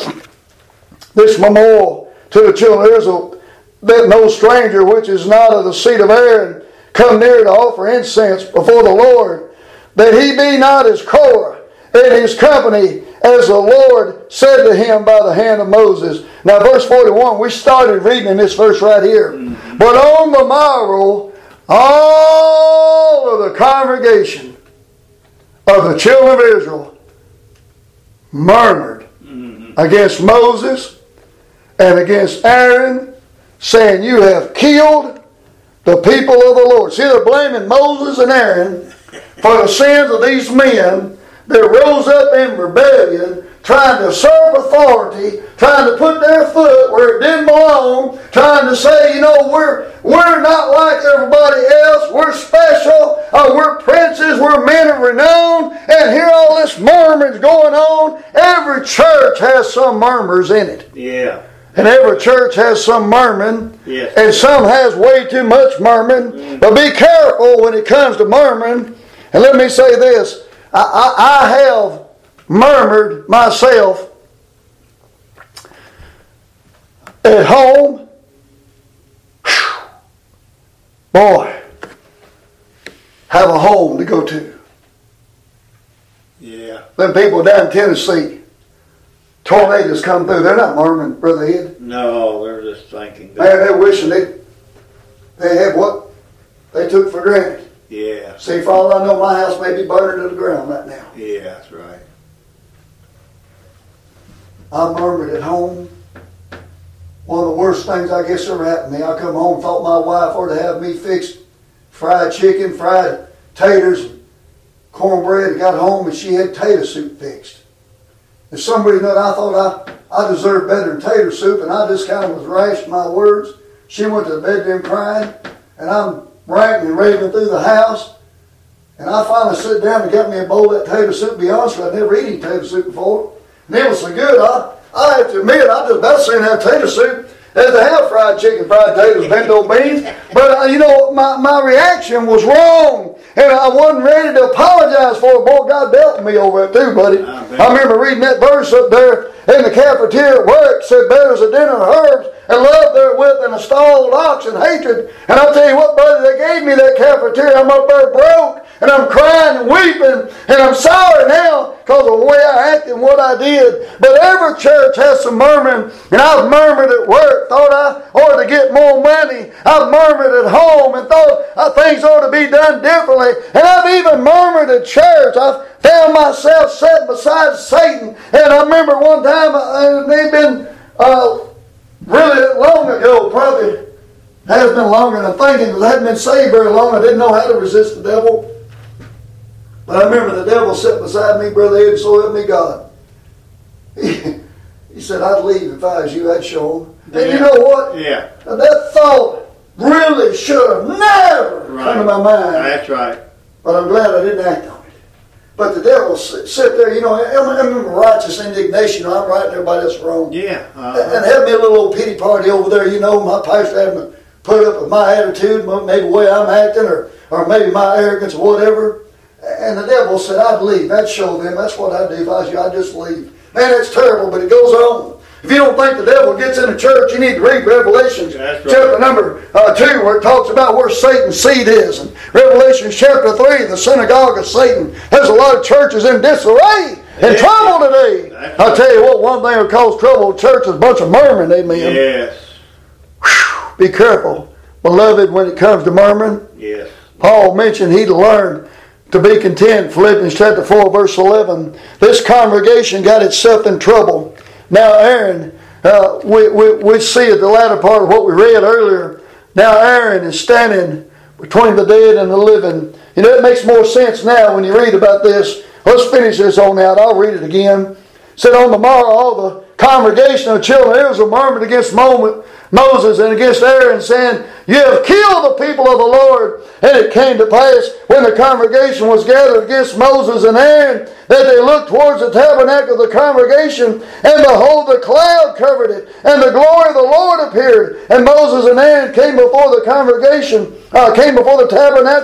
This memorial to the children of Israel, that no stranger which is not of the seed of Aaron come near to offer incense before the Lord, that he be not as Korah in his company, as the Lord said to him by the hand of Moses. Now verse forty-one, we started reading in this verse right here. Mm-hmm. But on the morrow, all of the congregation of the children of Israel murmured mm-hmm. against Moses and against Aaron, saying, you have killed the people of the Lord. See, they're blaming Moses and Aaron for the sins of these men that rose up in rebellion, trying to usurp authority, trying to put their foot where it didn't belong, trying to say, you know, we're we're not like everybody else, we're special, uh, we're princes, we're men of renown, and here all this murmuring's going on. Every church has some murmurs in it. Yeah. And every church has some murmuring, yes. and some has way too much murmuring. Mm-hmm. But be careful when it comes to murmuring. And let me say this, I, I, I have murmured myself at home. Whew. Boy, have a home to go to. Yeah. Them people down in Tennessee, tornadoes come through. They're not murmuring, Brother Ed. No, they're just thinking. That. Man, they're wishing they they had what they took for granted. Yeah. See, for all I know, my house may be burning to the ground right now. Yeah, that's right. I murmured at home. One of the worst things I guess ever happened to me. I come home, thought my wife ought to have me fixed fried chicken, fried taters, cornbread. I got home and she had tater soup fixed. If somebody knew, I thought I, I deserved better than tater soup, and I just kind of was rash in my words. She went to the bedroom crying, and I'm ranting and raving through the house. And I finally sit down and got me a bowl of that tater soup. To be honest with you, I'd never eaten tater soup before. And it was so good, I, I have to admit, I just about seen that tater soup as to have fried chicken, fried potatoes, pinto beans. But, uh, you know, my, my reaction was wrong. And I wasn't ready to apologize for it. Boy, God dealt with me over it too, buddy. I remember reading that verse up there in the cafeteria at work. Said, better is a dinner of herbs and love therewith than a stalled ox and hatred. And I'll tell you what, buddy, they gave me that cafeteria. I'm up there broke. And I'm crying and weeping. And I'm sorry now because of the way I acted and what I did. But every church has some murmuring. And I've murmured at work. Thought I ought to get more money. I've murmured at home and thought uh, things ought to be done differently. And I've even murmured at church. I've found myself sitting beside Satan. And I remember one time, uh, they've been uh, really long ago, probably has been longer than I'm thinking, because I hadn't been saved very long. I didn't know how to resist the devil. But I remember the devil sitting beside me, Brother Ed, so help me God. He, he said, I'd leave if I was you, I'd show him. And yeah. You know what? Yeah. That thought really should have never right. come to my mind. That's right. But I'm glad I didn't act on it. But the devil sit, sit there, you know, I remember righteous indignation, you know, I'm right and everybody else wrong. Yeah. Uh-huh. And have me a little old pity party over there, you know, my pastor having to put up with my attitude, maybe the way I'm acting, or, or maybe my arrogance or whatever. And the devil said, I'd leave. I'd show them. That's what I'd do if I was you. I'd just leave. Man, that's terrible, but it goes on. If you don't think the devil gets in the church, you need to read Revelation right. chapter number uh, two, where it talks about where Satan's seat is. And Revelation chapter three, the synagogue of Satan. There's a lot of churches in disarray and yeah. trouble today. That's I'll right. tell you what, one thing that causes trouble in church is a bunch of murmuring, amen. Yes. Whew, be careful, beloved, when it comes to murmuring. Yes. Paul mentioned he'd learned to be content. Philippians chapter four, verse eleven. This congregation got itself in trouble. Now Aaron, uh, we, we, we see at the latter part of what we read earlier, now Aaron is standing between the dead and the living. You know, it makes more sense now when you read about this. Let's finish this on out. I'll read it again. It said, on the morrow all the congregation of children of Israel murmured against Moses and against Aaron, saying, you have killed the people of the Lord. And it came to pass, when the congregation was gathered against Moses and Aaron, that they looked towards the tabernacle of the congregation, and behold, the cloud covered it, and the glory of the Lord appeared. And Moses and Aaron came before the congregation, uh, came before the tabernacle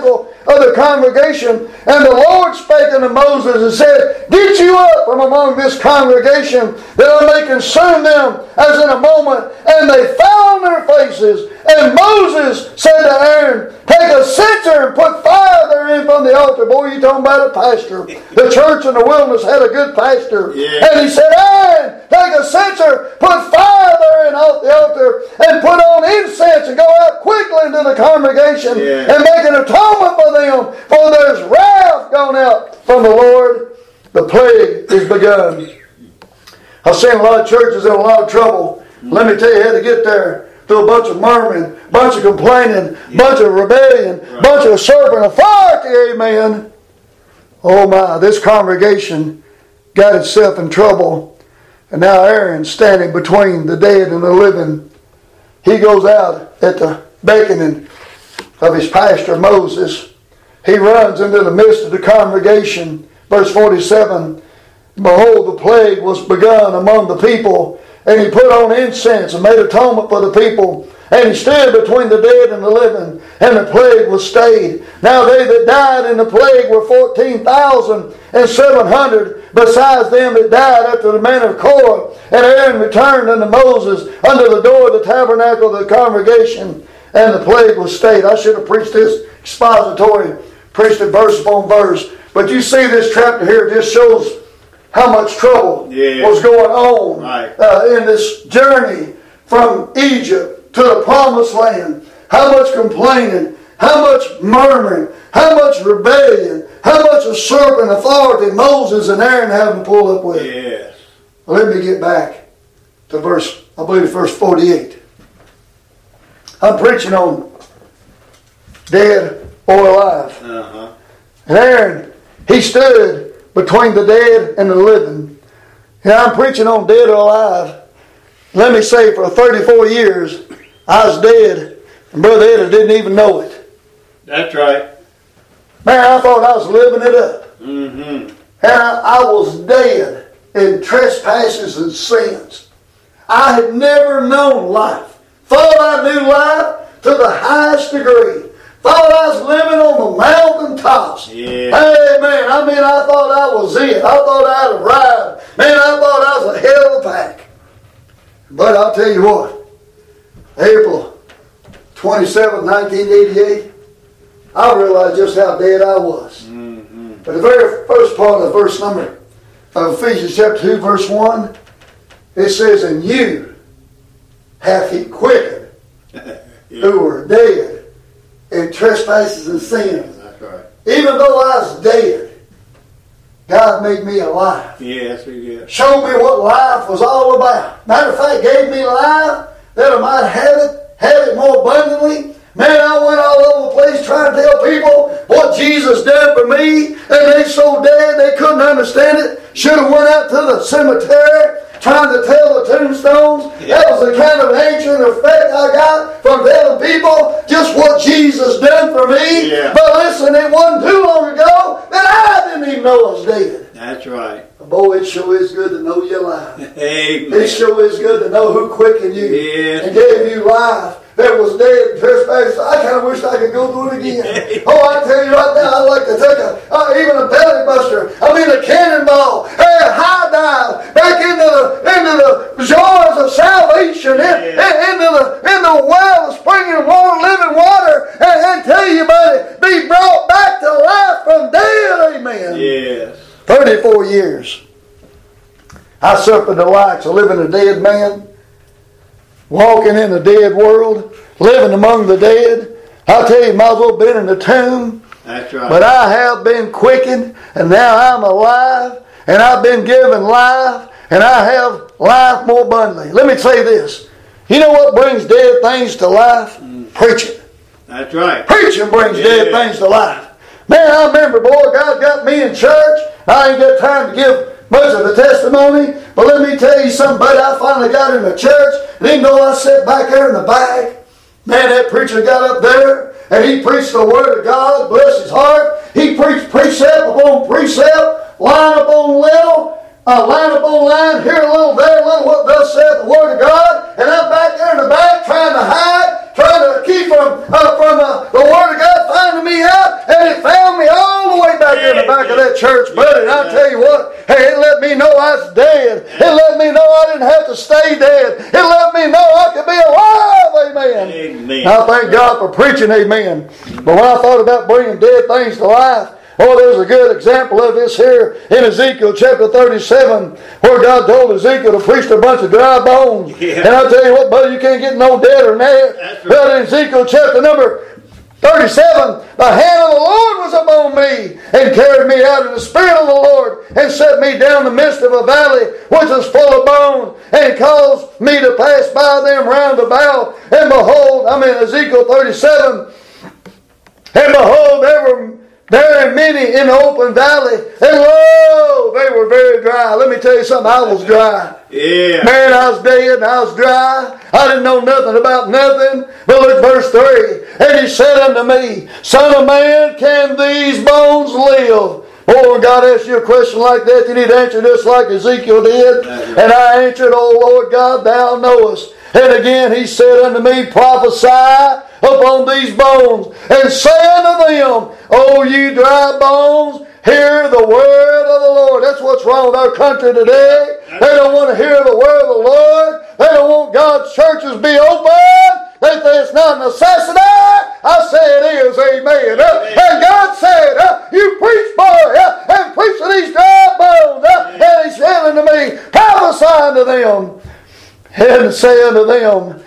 of the congregation. And the Lord spake unto Moses and said, Get you up from among this congregation, that I may consume them as in a moment. And they fell on their faces. And Moses said to Aaron, Take a censer and put fire therein from the altar. Boy, you talking about a pastor. The church in the wilderness had a good pastor. Yeah. And he said, Aaron, take a censer, put fire therein off the altar, and put on incense, and go out quickly into the congregation, Yeah. and make an atonement for them, for there's wrath gone out from the Lord. The plague is begun. I've seen a lot of churches in a lot of trouble. Let me tell you how to get there. Through a bunch of murmuring, bunch of complaining, Yeah. bunch of rebellion, Right. bunch of usurping authority, amen. Oh my, this congregation got itself in trouble. And now Aaron's standing between the dead and the living. He goes out at the beckoning of his pastor Moses. He runs into the midst of the congregation. Verse forty-seven, Behold, the plague was begun among the people, and he put on incense and made atonement for the people. And he stood between the dead and the living, and the plague was stayed. Now they that died in the plague were fourteen thousand and seven hundred, besides them that died after the manner of Korah. And Aaron returned unto Moses under the door of the tabernacle of the congregation, and the plague was stayed. I should have preached this expository, preached it verse upon verse. But you see this chapter here just shows how much trouble Yeah. was going on Right. uh, in this journey from Egypt to the promised land. How much complaining, how much murmuring, how much rebellion, how much usurping authority Moses and Aaron having to pull up with. Yes. Well, let me get back to verse, I believe it's verse forty-eight. I'm preaching on dead or alive. Uh-huh. And Aaron, he stood between the dead and the living. And I'm preaching on dead or alive. Let me say, for thirty-four years, I was dead, and Brother Eddie didn't even know it. That's right. Man, I thought I was living it up. Mm-hmm. And I, I was dead in trespasses and sins. I had never known life. Thought I knew life to the highest degree. Thought I was living on the mountain tops. Yeah. Hey, man, I mean, I thought I was it. I thought I'd arrived. Man, I thought I was ahead of the pack. But I'll tell you what, April twenty-seventh, nineteen eighty-eight, I realized just how dead I was. Mm-hmm. But the very first part of verse number of Ephesians chapter two, verse one, it says, And you hath he quickened Yeah. who were dead in trespasses and sins. That's right. Even though I was dead, God made me alive. Yes, we did. Showed me what life was all about. Matter of fact, gave me life that I might have it, have it more abundantly. Man, I went all over the place trying to tell people what Jesus did for me, and they so dead they couldn't understand it. Should have went out to the cemetery trying to tell the tombstones. That was the kind of ancient effect I got from telling people just what Jesus done for me. Yeah. But listen, it wasn't too long ago that I didn't even know I was dead. That's right. Boy, it sure is good to know you're alive. Amen. It sure is good to know who quickened you Yes. and gave you life that was dead and trespasses. I kind of wish I could go through it again. Oh, I tell you right now, I'd like to take a, uh, even a belly buster. I mean a cannonball. Hey, a high dive back into the into the jars of salvation, in, Yeah. in, into the into the well of springing water, living water, and, and tell you about it. Be brought back to life from dead. Amen. Yes. thirty-four years. I suffered the likes of living a dead man, walking in a dead world, living among the dead. I tell you, might as well been in the tomb. That's right. But I have been quickened, and now I'm alive, and I've been given life, and I have life more abundantly. Let me say this. You know what brings dead things to life? Mm. Preaching. That's right. Preaching brings Yeah. dead things to life. Man, I remember, boy, God got me in church. I ain't got time to give much of the testimony, but let me tell you something, buddy. I finally got in the church, and even though I sat back there in the back, man, that preacher got up there, and he preached the Word of God, bless his heart. He preached precept upon precept, line upon little, uh, line upon line, here a little, there a little, what thus saith the Word of God, and I'm back there in the back trying to hide, trying to keep from, uh, from uh, the Word of God finding me out, and it Amen. And I thank God for preaching, amen. But when I thought about bringing dead things to life, oh, there's a good example of this here in Ezekiel chapter thirty-seven, where God told Ezekiel to preach to a bunch of dry bones. Yeah. And I tell you what, buddy, you can't get no deader than that. That's right. But in Ezekiel chapter number thirty-seven, the hand of the Lord was upon me and carried me out in the spirit of the Lord and set me down in the midst of a valley which was full of bones and caused me to pass by them round about. And behold, I'm in Ezekiel thirty-seven, and behold, there were there many in the open valley, and lo, they were very dry. Let me tell you something, I was dry. Yeah. Man, I was dead and I was dry. I didn't know nothing about nothing. But look, verse three. And he said unto me, Son of man, can these bones live? Oh, when God asks you a question like that, you need to answer this like Ezekiel did. And I answered, O Lord God, thou knowest. And again he said unto me, Prophesy upon these bones, and say unto them, O ye dry bones, hear the word of the Lord. That's what's wrong with our country today. They don't want to hear the word of the Lord. They don't want God's churches to be open. They think it's not a necessity. I say it is, amen. Uh, and God said, uh, you preach, boy, uh, and preach to these dry bones. Uh, and he said unto me, Prophesy unto them, and say unto them,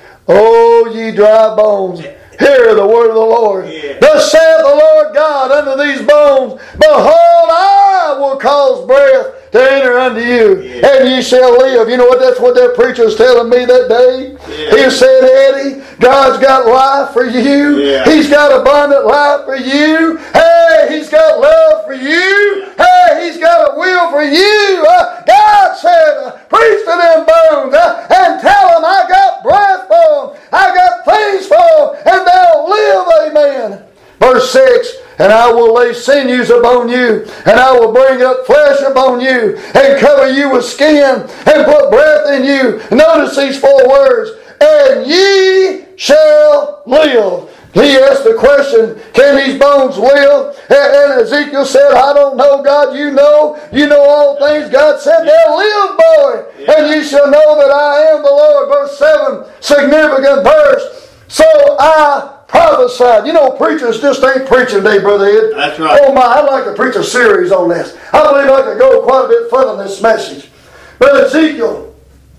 O ye dry bones, hear the word of the Lord. Yeah. Thus saith the Lord God unto these bones, Behold, I will cause breath to enter unto you, Yeah. and ye shall live. You know what? That's what that preacher was telling me that day. Yeah. He said, Eddie, God's got life for you. Yeah. He's got abundant life for you. Hey, He's got love for you. Hey, He's got a will for you. Uh, God said, uh, preach to them bones uh, and tell them I got breath for them. I got things for them, and they'll live. Amen. Verse six, and I will lay sinews upon you, and I will bring up flesh upon you, and cover you with skin, and put breath in you. Notice these four words, and ye shall live. He asked the question, can these bones live? And Ezekiel said, I don't know, God, you know. You know all things. God said, they'll live, boy. Yeah. And ye shall know that I am the Lord. Verse seven, significant verse. So I prophesied. You know, preachers just ain't preaching today, Brother Ed. That's right. Oh my, I'd like to preach a series on this. I believe I could go quite a bit further in this message. But Ezekiel,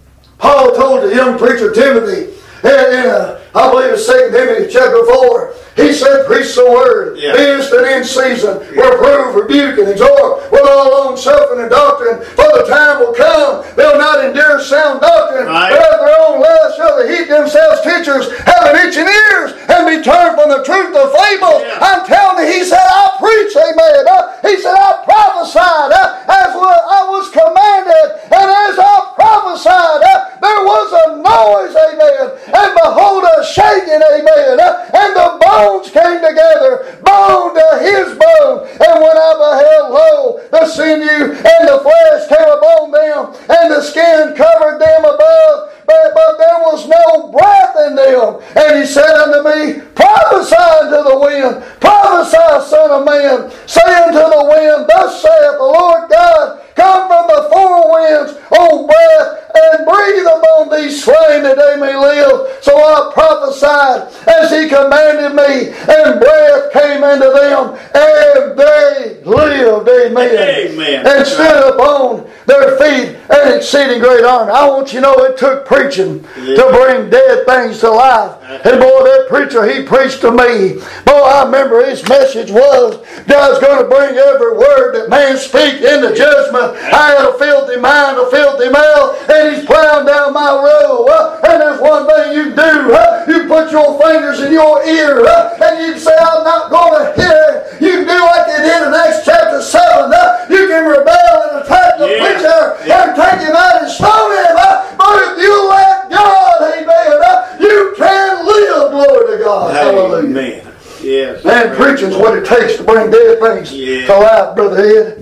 Paul told the young preacher Timothy, in, in uh, I believe it's Second Timothy chapter four, he said, preach the word, yeah. be instant in season, yeah. reprove, rebuke, and exhort with all long suffering and doctrine, for the time will come, they'll not endure sound doctrine, right. but of their own lust shall they heap themselves teachers, having itching ears, and be turned from the truth to fables. Yeah. I'm telling you, he said, I preach, amen. Uh, he said, I prophesied uh, as I was commanded, and as I prophesied, uh, there was a noise, amen, and behold a shaking, amen, uh, and the bones came together, bone to his bone, and when I beheld, lo, the sinew and the flesh came upon them, and the skin covered them above, but, but there was no breath in them. And he said unto me, Prophesy unto the wind, prophesy, son of man, say unto the wind, Thus saith the Lord God, Come from the four winds, O breath, and breathe upon these slain that they may live. So I prophesied as he commanded me, and breath came into them, and they lived. Amen. Amen. And stood upon their feet an exceeding great army. I want you to know it took preaching yeah. to bring dead things to life. And boy, that preacher, he preached to me. Boy, I remember his message was, God's going to bring every word that man speak into judgment. I had a filthy mind, a filthy mouth, and he's plowing down my road. Uh, and there's one thing you can do. Uh, you put your fingers in your ear, uh, and you can say, I'm not going to hear it. You can do like they did in Acts chapter seven. Uh, you can rebel and attack the yeah. preacher yeah. and take him out and stone him. Uh, but if you let God, amen, uh, you can live, glory to God. Hallelujah. Amen. Yes. Man, preaching's what it takes to bring dead things yeah. to life, Brother Ed.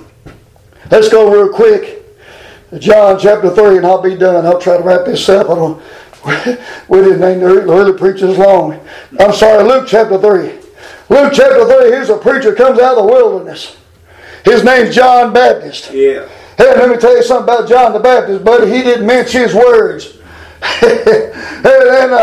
Let's go real quick. John chapter three, and I'll be done. I'll try to wrap this up. I don't, we didn't ain't really preach this long. I'm sorry, Luke chapter three. Luke chapter three, here's a preacher comes out of the wilderness. His name's John Baptist. Yeah. Hey, let me tell you something about John the Baptist, buddy. He didn't mince his words. and and uh, what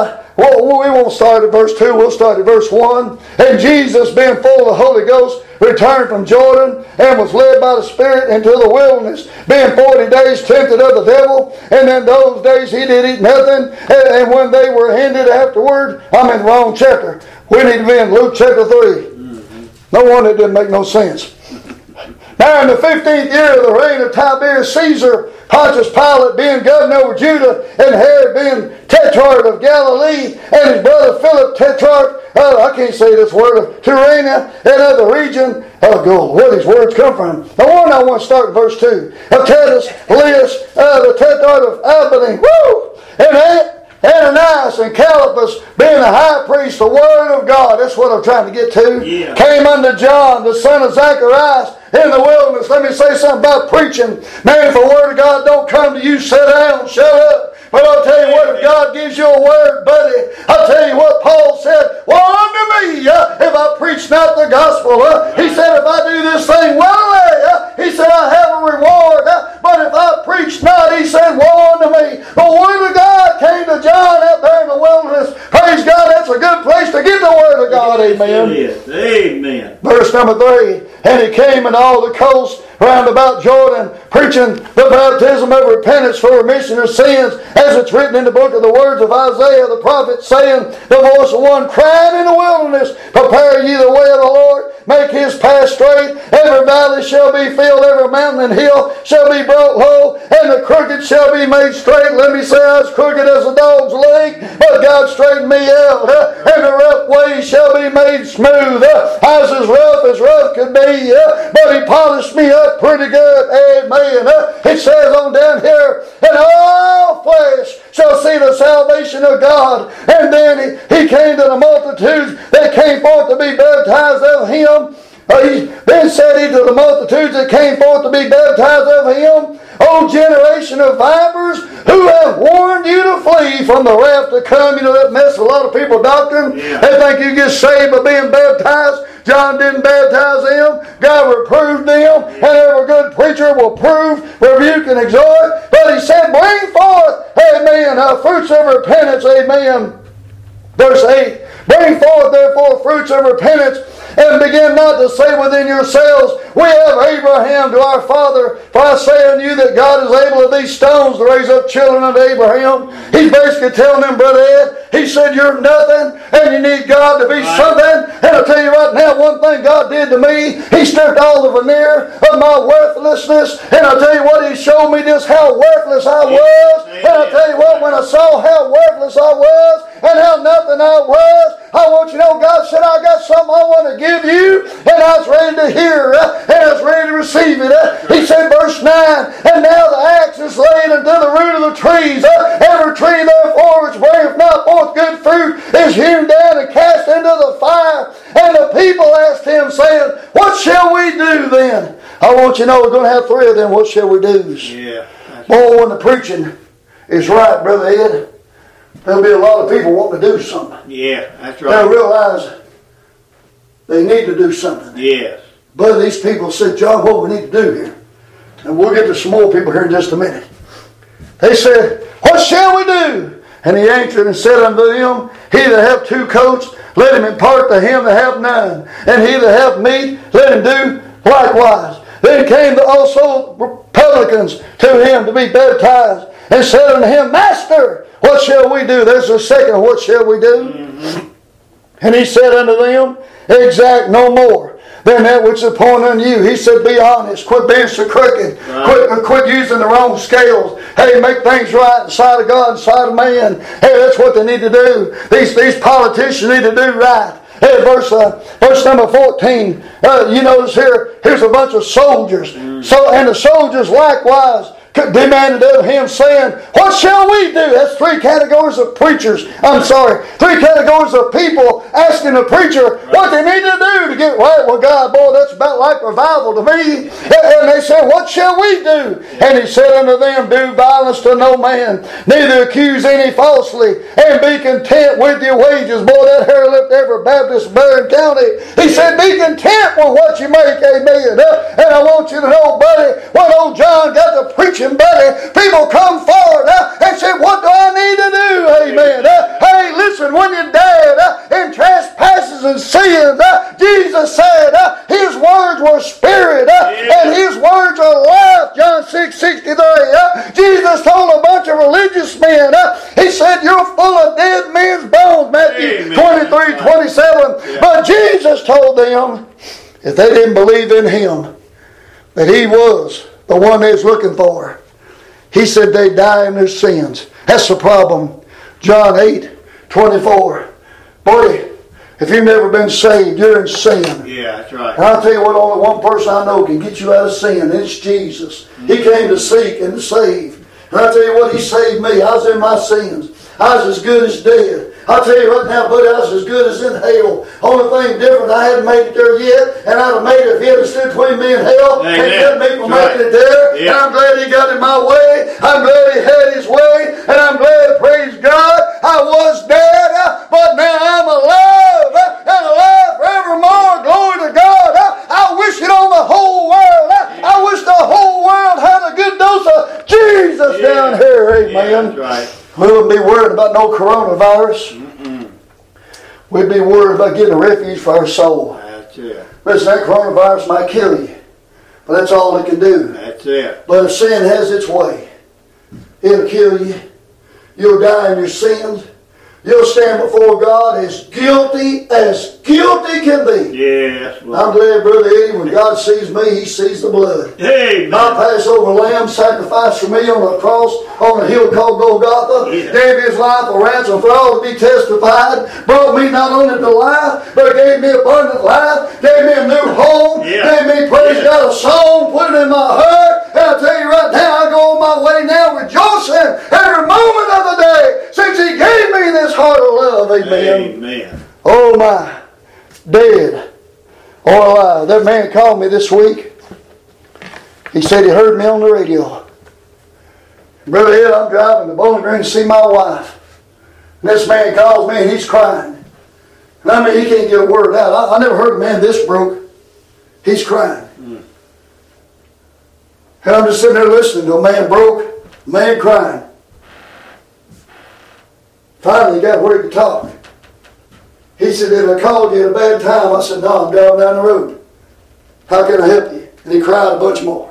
Oh, we won't start at verse two, we'll start at verse one. And Jesus, being full of the Holy Ghost, returned from Jordan and was led by the Spirit into the wilderness, being forty days tempted of the devil. And in those days he did eat nothing. And when they were ended afterward, I'm in the wrong chapter. We need to be in Luke chapter three. Mm-hmm. No wonder it didn't make no sense. Now in the fifteenth year of the reign of Tiberius Caesar, Pontius Pilate being governor over Judah, and Herod being tetrarch of Galilee, and his brother Philip tetrarch, uh, I can't say this word, of Tyrannus, and of the region, oh God, where these words come from. The one I want to start in verse two. Of Titus, Lius, uh, the tetrarch of Abilene, woo! And that, Ananias and Caiaphas, being the high priest, the word of God, that's what I'm trying to get to, yeah. came unto John, the son of Zacharias, in the wilderness. Let me say something about preaching. Man, if the word of God don't come to you, sit down, shut up. But I'll tell you what, if God gives you a word, buddy, I'll tell you what Paul said, woe unto me uh, if I preach not the gospel. Uh, he said, if I do this thing willingly, uh, he said, I have a reward. Uh, but if I preach not, he said, woe unto me. The word of God came to John out there in the wilderness. Praise God, that's a good place to get the word of God. Amen. Amen. Verse number three. And he came in all the coasts round about Jordan, preaching the baptism of repentance for remission of sins, as it's written in the book of the words of Isaiah the prophet, saying, the voice of one crying in the wilderness, prepare ye the way of the Lord, make his path straight. Every valley shall be filled, every mountain and hill shall be brought low, and the crooked shall be made straight. Let me say, I was crooked as a dog's leg, but God straightened me out. And the rough way shall be made smooth. I was as rough as rough could be, but he polished me up pretty good. Amen. It says on down here, and all flesh shall see the salvation of God. And then he, he came to the multitudes that came forth to be baptized of him. Uh, he, then said he to the multitudes that came forth to be baptized of him, O generation of vipers, who have warned you to flee from the wrath to come. You know, that messes a lot of people doctrine. Yeah. They think you get saved by being baptized. John didn't baptize them. God reproved them. And every good preacher will prove, rebuke, and exhort. But he said, bring forth, amen, uh, fruits of repentance, amen. Verse eight, bring forth therefore fruits of repentance, and begin not to say within yourselves, we have Abraham to our father. For I say unto you that God is able of these stones to raise up children unto Abraham. He's basically telling them, Brother Ed, he said you're nothing and you need God to be right. something. And I'll tell you right now, one thing God did to me, he stripped all the veneer of my worthlessness. And I'll tell you what, he showed me just how worthless I was. And I'll tell you what, when I saw how worthless I was and how nothing I was, I want you to know God said, I got something I want to give you. And I was ready to hear uh, and I was ready to receive it. Uh, he said, verse nine, and now the axe is laid unto the root of the trees. Uh, every tree therefore which bringeth not forth good fruit is hewn down and cast into the fire. And the people asked him, saying, what shall we do then? I want you to know we're going to have three of them. What shall we do? Yeah. Boy, when the preaching is right, Brother Ed, there'll be a lot of people wanting to do something. Yeah, that's They'll right. realize they need to do something. Yes. But these people said, John, what we need to do here? And we'll get to some more people here in just a minute. They said, what shall we do? And he answered and said unto them, he that hath two coats, let him impart to him that hath none. And he that hath meat, let him do likewise. Then came the also publicans to him to be baptized, and said unto him, Master, what shall we do? There's a second, what shall we do? Mm-hmm. And he said unto them, exact no more than that which is appointed unto you. He said, be honest. Quit being so crooked. Right. Quit, quit using the wrong scales. Hey, make things right in the sight of God and the sight of man. Hey, that's what they need to do. These, these politicians need to do right. Hey, verse, uh, verse number fourteen. Uh, you notice here, here's a bunch of soldiers. Mm. So, and the soldiers likewise demanded of him, saying, what shall we do? That's three categories of preachers. I'm sorry. Three categories of people asking the preacher what they need to do to get right with God. Boy, that's about like revival to me. And they said, what shall we do? And he said unto them, do violence to no man, neither accuse any falsely, and be content with your wages. Boy, that hair left every Baptist in Barron County. He said, be content with what you make. Amen. And I want you to know, buddy, when old John got to preaching, buddy, people come forward uh, and say, what do I need to do? Amen. Uh, hey, listen, when full of dead men's bones, Matthew Amen. twenty-three, twenty-seven. Yeah. But Jesus told them, if they didn't believe in Him, that He was the one they was looking for, He said they'd die in their sins. That's the problem. John eight, twenty-four. Boy, if you've never been saved, you're in sin. Yeah, that's right. And I'll tell you what, only one person I know can get you out of sin, and it's Jesus. He came to seek and to save. And I'll tell you what, He saved me. I was in my sins. I was as good as dead. I'll tell you right now, buddy, I was as good as in hell. Only thing different, I hadn't made it there yet, and I'd have made it if He had stood between me and hell. Amen. And let me from Right. making it there. Yeah. And I'm glad He got in my way. I'm glad He had His way. And I'm glad, praise God, I was dead, but now I'm alive, and alive forevermore. Glory to God. I wish it on the whole world. I wish the whole world had a good dose of Jesus Yeah. down here. Amen. Yeah, that's right. We wouldn't be worried about no coronavirus. Mm-mm. We'd be worried about getting a refuge for our soul. That's it. Listen, that coronavirus might kill you, but that's all it can do. That's it. But if sin has its way, it'll kill you. You'll die in your sins. You'll stand before God as guilty as guilty can be. Yes, I'm Lord. glad, Brother Eddie, when God sees me, He sees the blood. Amen. My Passover lamb sacrificed for me on the cross on a hill called Golgotha, Yeah. gave His life a ransom for all to be testified, brought me not only to life, but gave me abundant life, gave me a new home, Yeah. gave me, praise Yeah. God, a song, put it in my heart. And I tell you right now, I go on my way now rejoicing every moment of the day since He gave me this heart of love. Amen. Amen. Oh my, dead or alive. That man called me this week. He said he heard me on the radio. Brother Ed, I'm driving to Bowling Green to see my wife. And this man calls me and he's crying. And I mean, he can't get a word out. I, I never heard a man this broke. He's crying. Mm. And I'm just sitting there listening to a man broke, a man crying. Finally, he got where he could talk. He said, "If I called you at a bad time," I said, "No, I'm driving down the road. How can I help you?" And he cried a bunch more.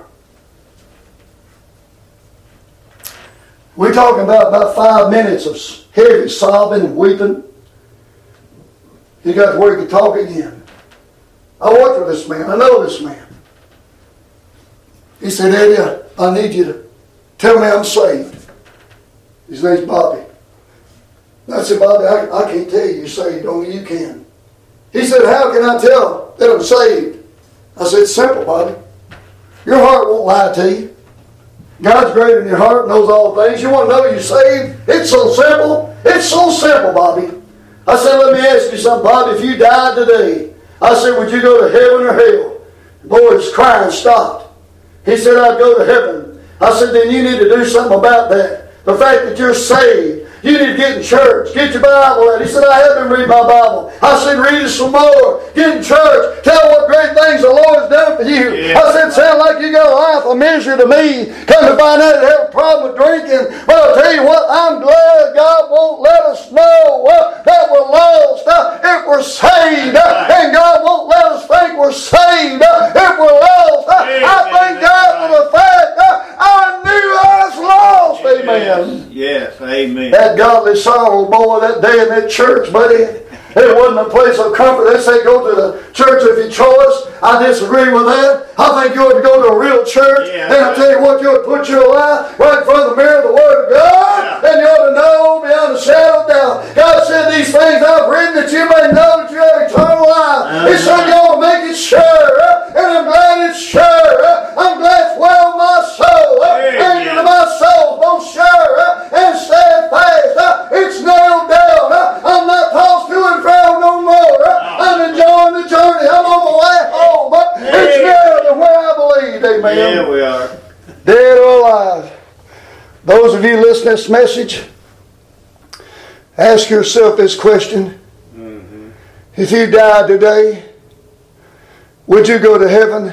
We're talking about about five minutes of heavy sobbing and weeping. He got to where he could talk again. I worked with this man. I know this man. He said, "Eddie, I need you to tell me I'm saved." His name's Bobby. I said, "Bobby, I, I can't tell you you're saved, only you can." He said, "How can I tell that I'm saved?" I said, "It's simple, Bobby. Your heart won't lie to you. God's greater than your heart, knows all things. You want to know you're saved? It's so simple. It's so simple, Bobby." I said, "Let me ask you something, Bobby. If you died today," I said, "would you go to heaven or hell?" The boy was crying, stopped. He said, "I'd go to heaven." I said, "Then you need to do something about that. The fact that you're saved. You need to get in church. Get your Bible out." He said, "I have been reading my Bible." I said, "Read it some more. Get in church. Tell what great things the Lord has done for you." Yeah. I said, "Sound like you got a life of misery to me. Come to find out you have a problem with drinking. But I'll tell you what, I'm glad God won't let us know uh, that we're lost uh, if we're saved. Uh, and God won't let us think we're saved uh, if we're lost. Uh, I thank God for the fact uh, I knew I was lost." Amen. Yes, yes, amen. That godly sorrow, boy, that day in that church, buddy, it wasn't a place of comfort. They say go to the church of your choice. I disagree with that. I think you ought to go to a real church. Yeah, and I tell you what, you ought to put your life right in front of the mirror of the Word of God. Yeah. And you ought to know beyond a shadow of doubt. God said these things I've written that you may know that you have eternal life. Uh-huh. He said you ought to make it sure. uh, And I'm glad it's sure. uh, I'm glad it's well my soul. uh, Amen. And to my soul, both sure uh, and steadfast. uh, It's nailed down. uh, I'm not tossed to and fro no more. uh, I'm enjoying the journey. I'm on my way home. uh, It's Amen. nailed to where I believe. Amen. Yeah, we are. Dead or alive. Those of you listening to this message, ask yourself this question. Mm-hmm. If you died today, would you go to heaven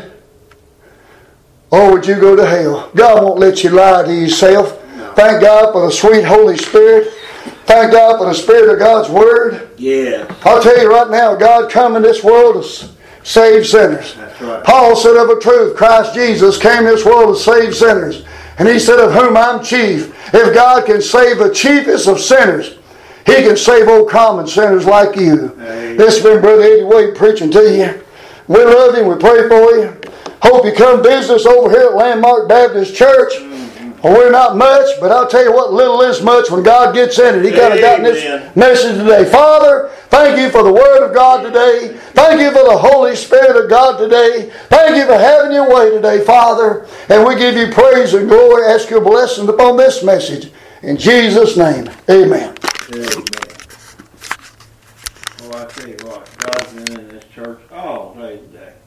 or would you go to hell? God won't let you lie to yourself. No. Thank God for the sweet Holy Spirit. Thank God for the Spirit of God's Word. Yeah, I'll tell you right now, God come in this world to s- save sinners. that's right. Paul said of a truth, Christ Jesus came to this world to save sinners. And he said, of whom I'm chief. If God can save the chiefest of sinners, He can save old common sinners like you. Amen. This has been Brother Eddie Wade preaching to you. We love you. We pray for you. Hope you come visit us over here at Landmark Baptist Church. Well, we're not much, but I'll tell you what, little is much when God gets in it. He kind of got in this message today. Father, thank you for the Word of God today. Thank you for the Holy Spirit of God today. Thank you for having your way today, Father. And we give you praise and glory. Ask your blessing upon this message. In Jesus' name, amen. Amen. Well, I tell you what, God's been in this church all day today.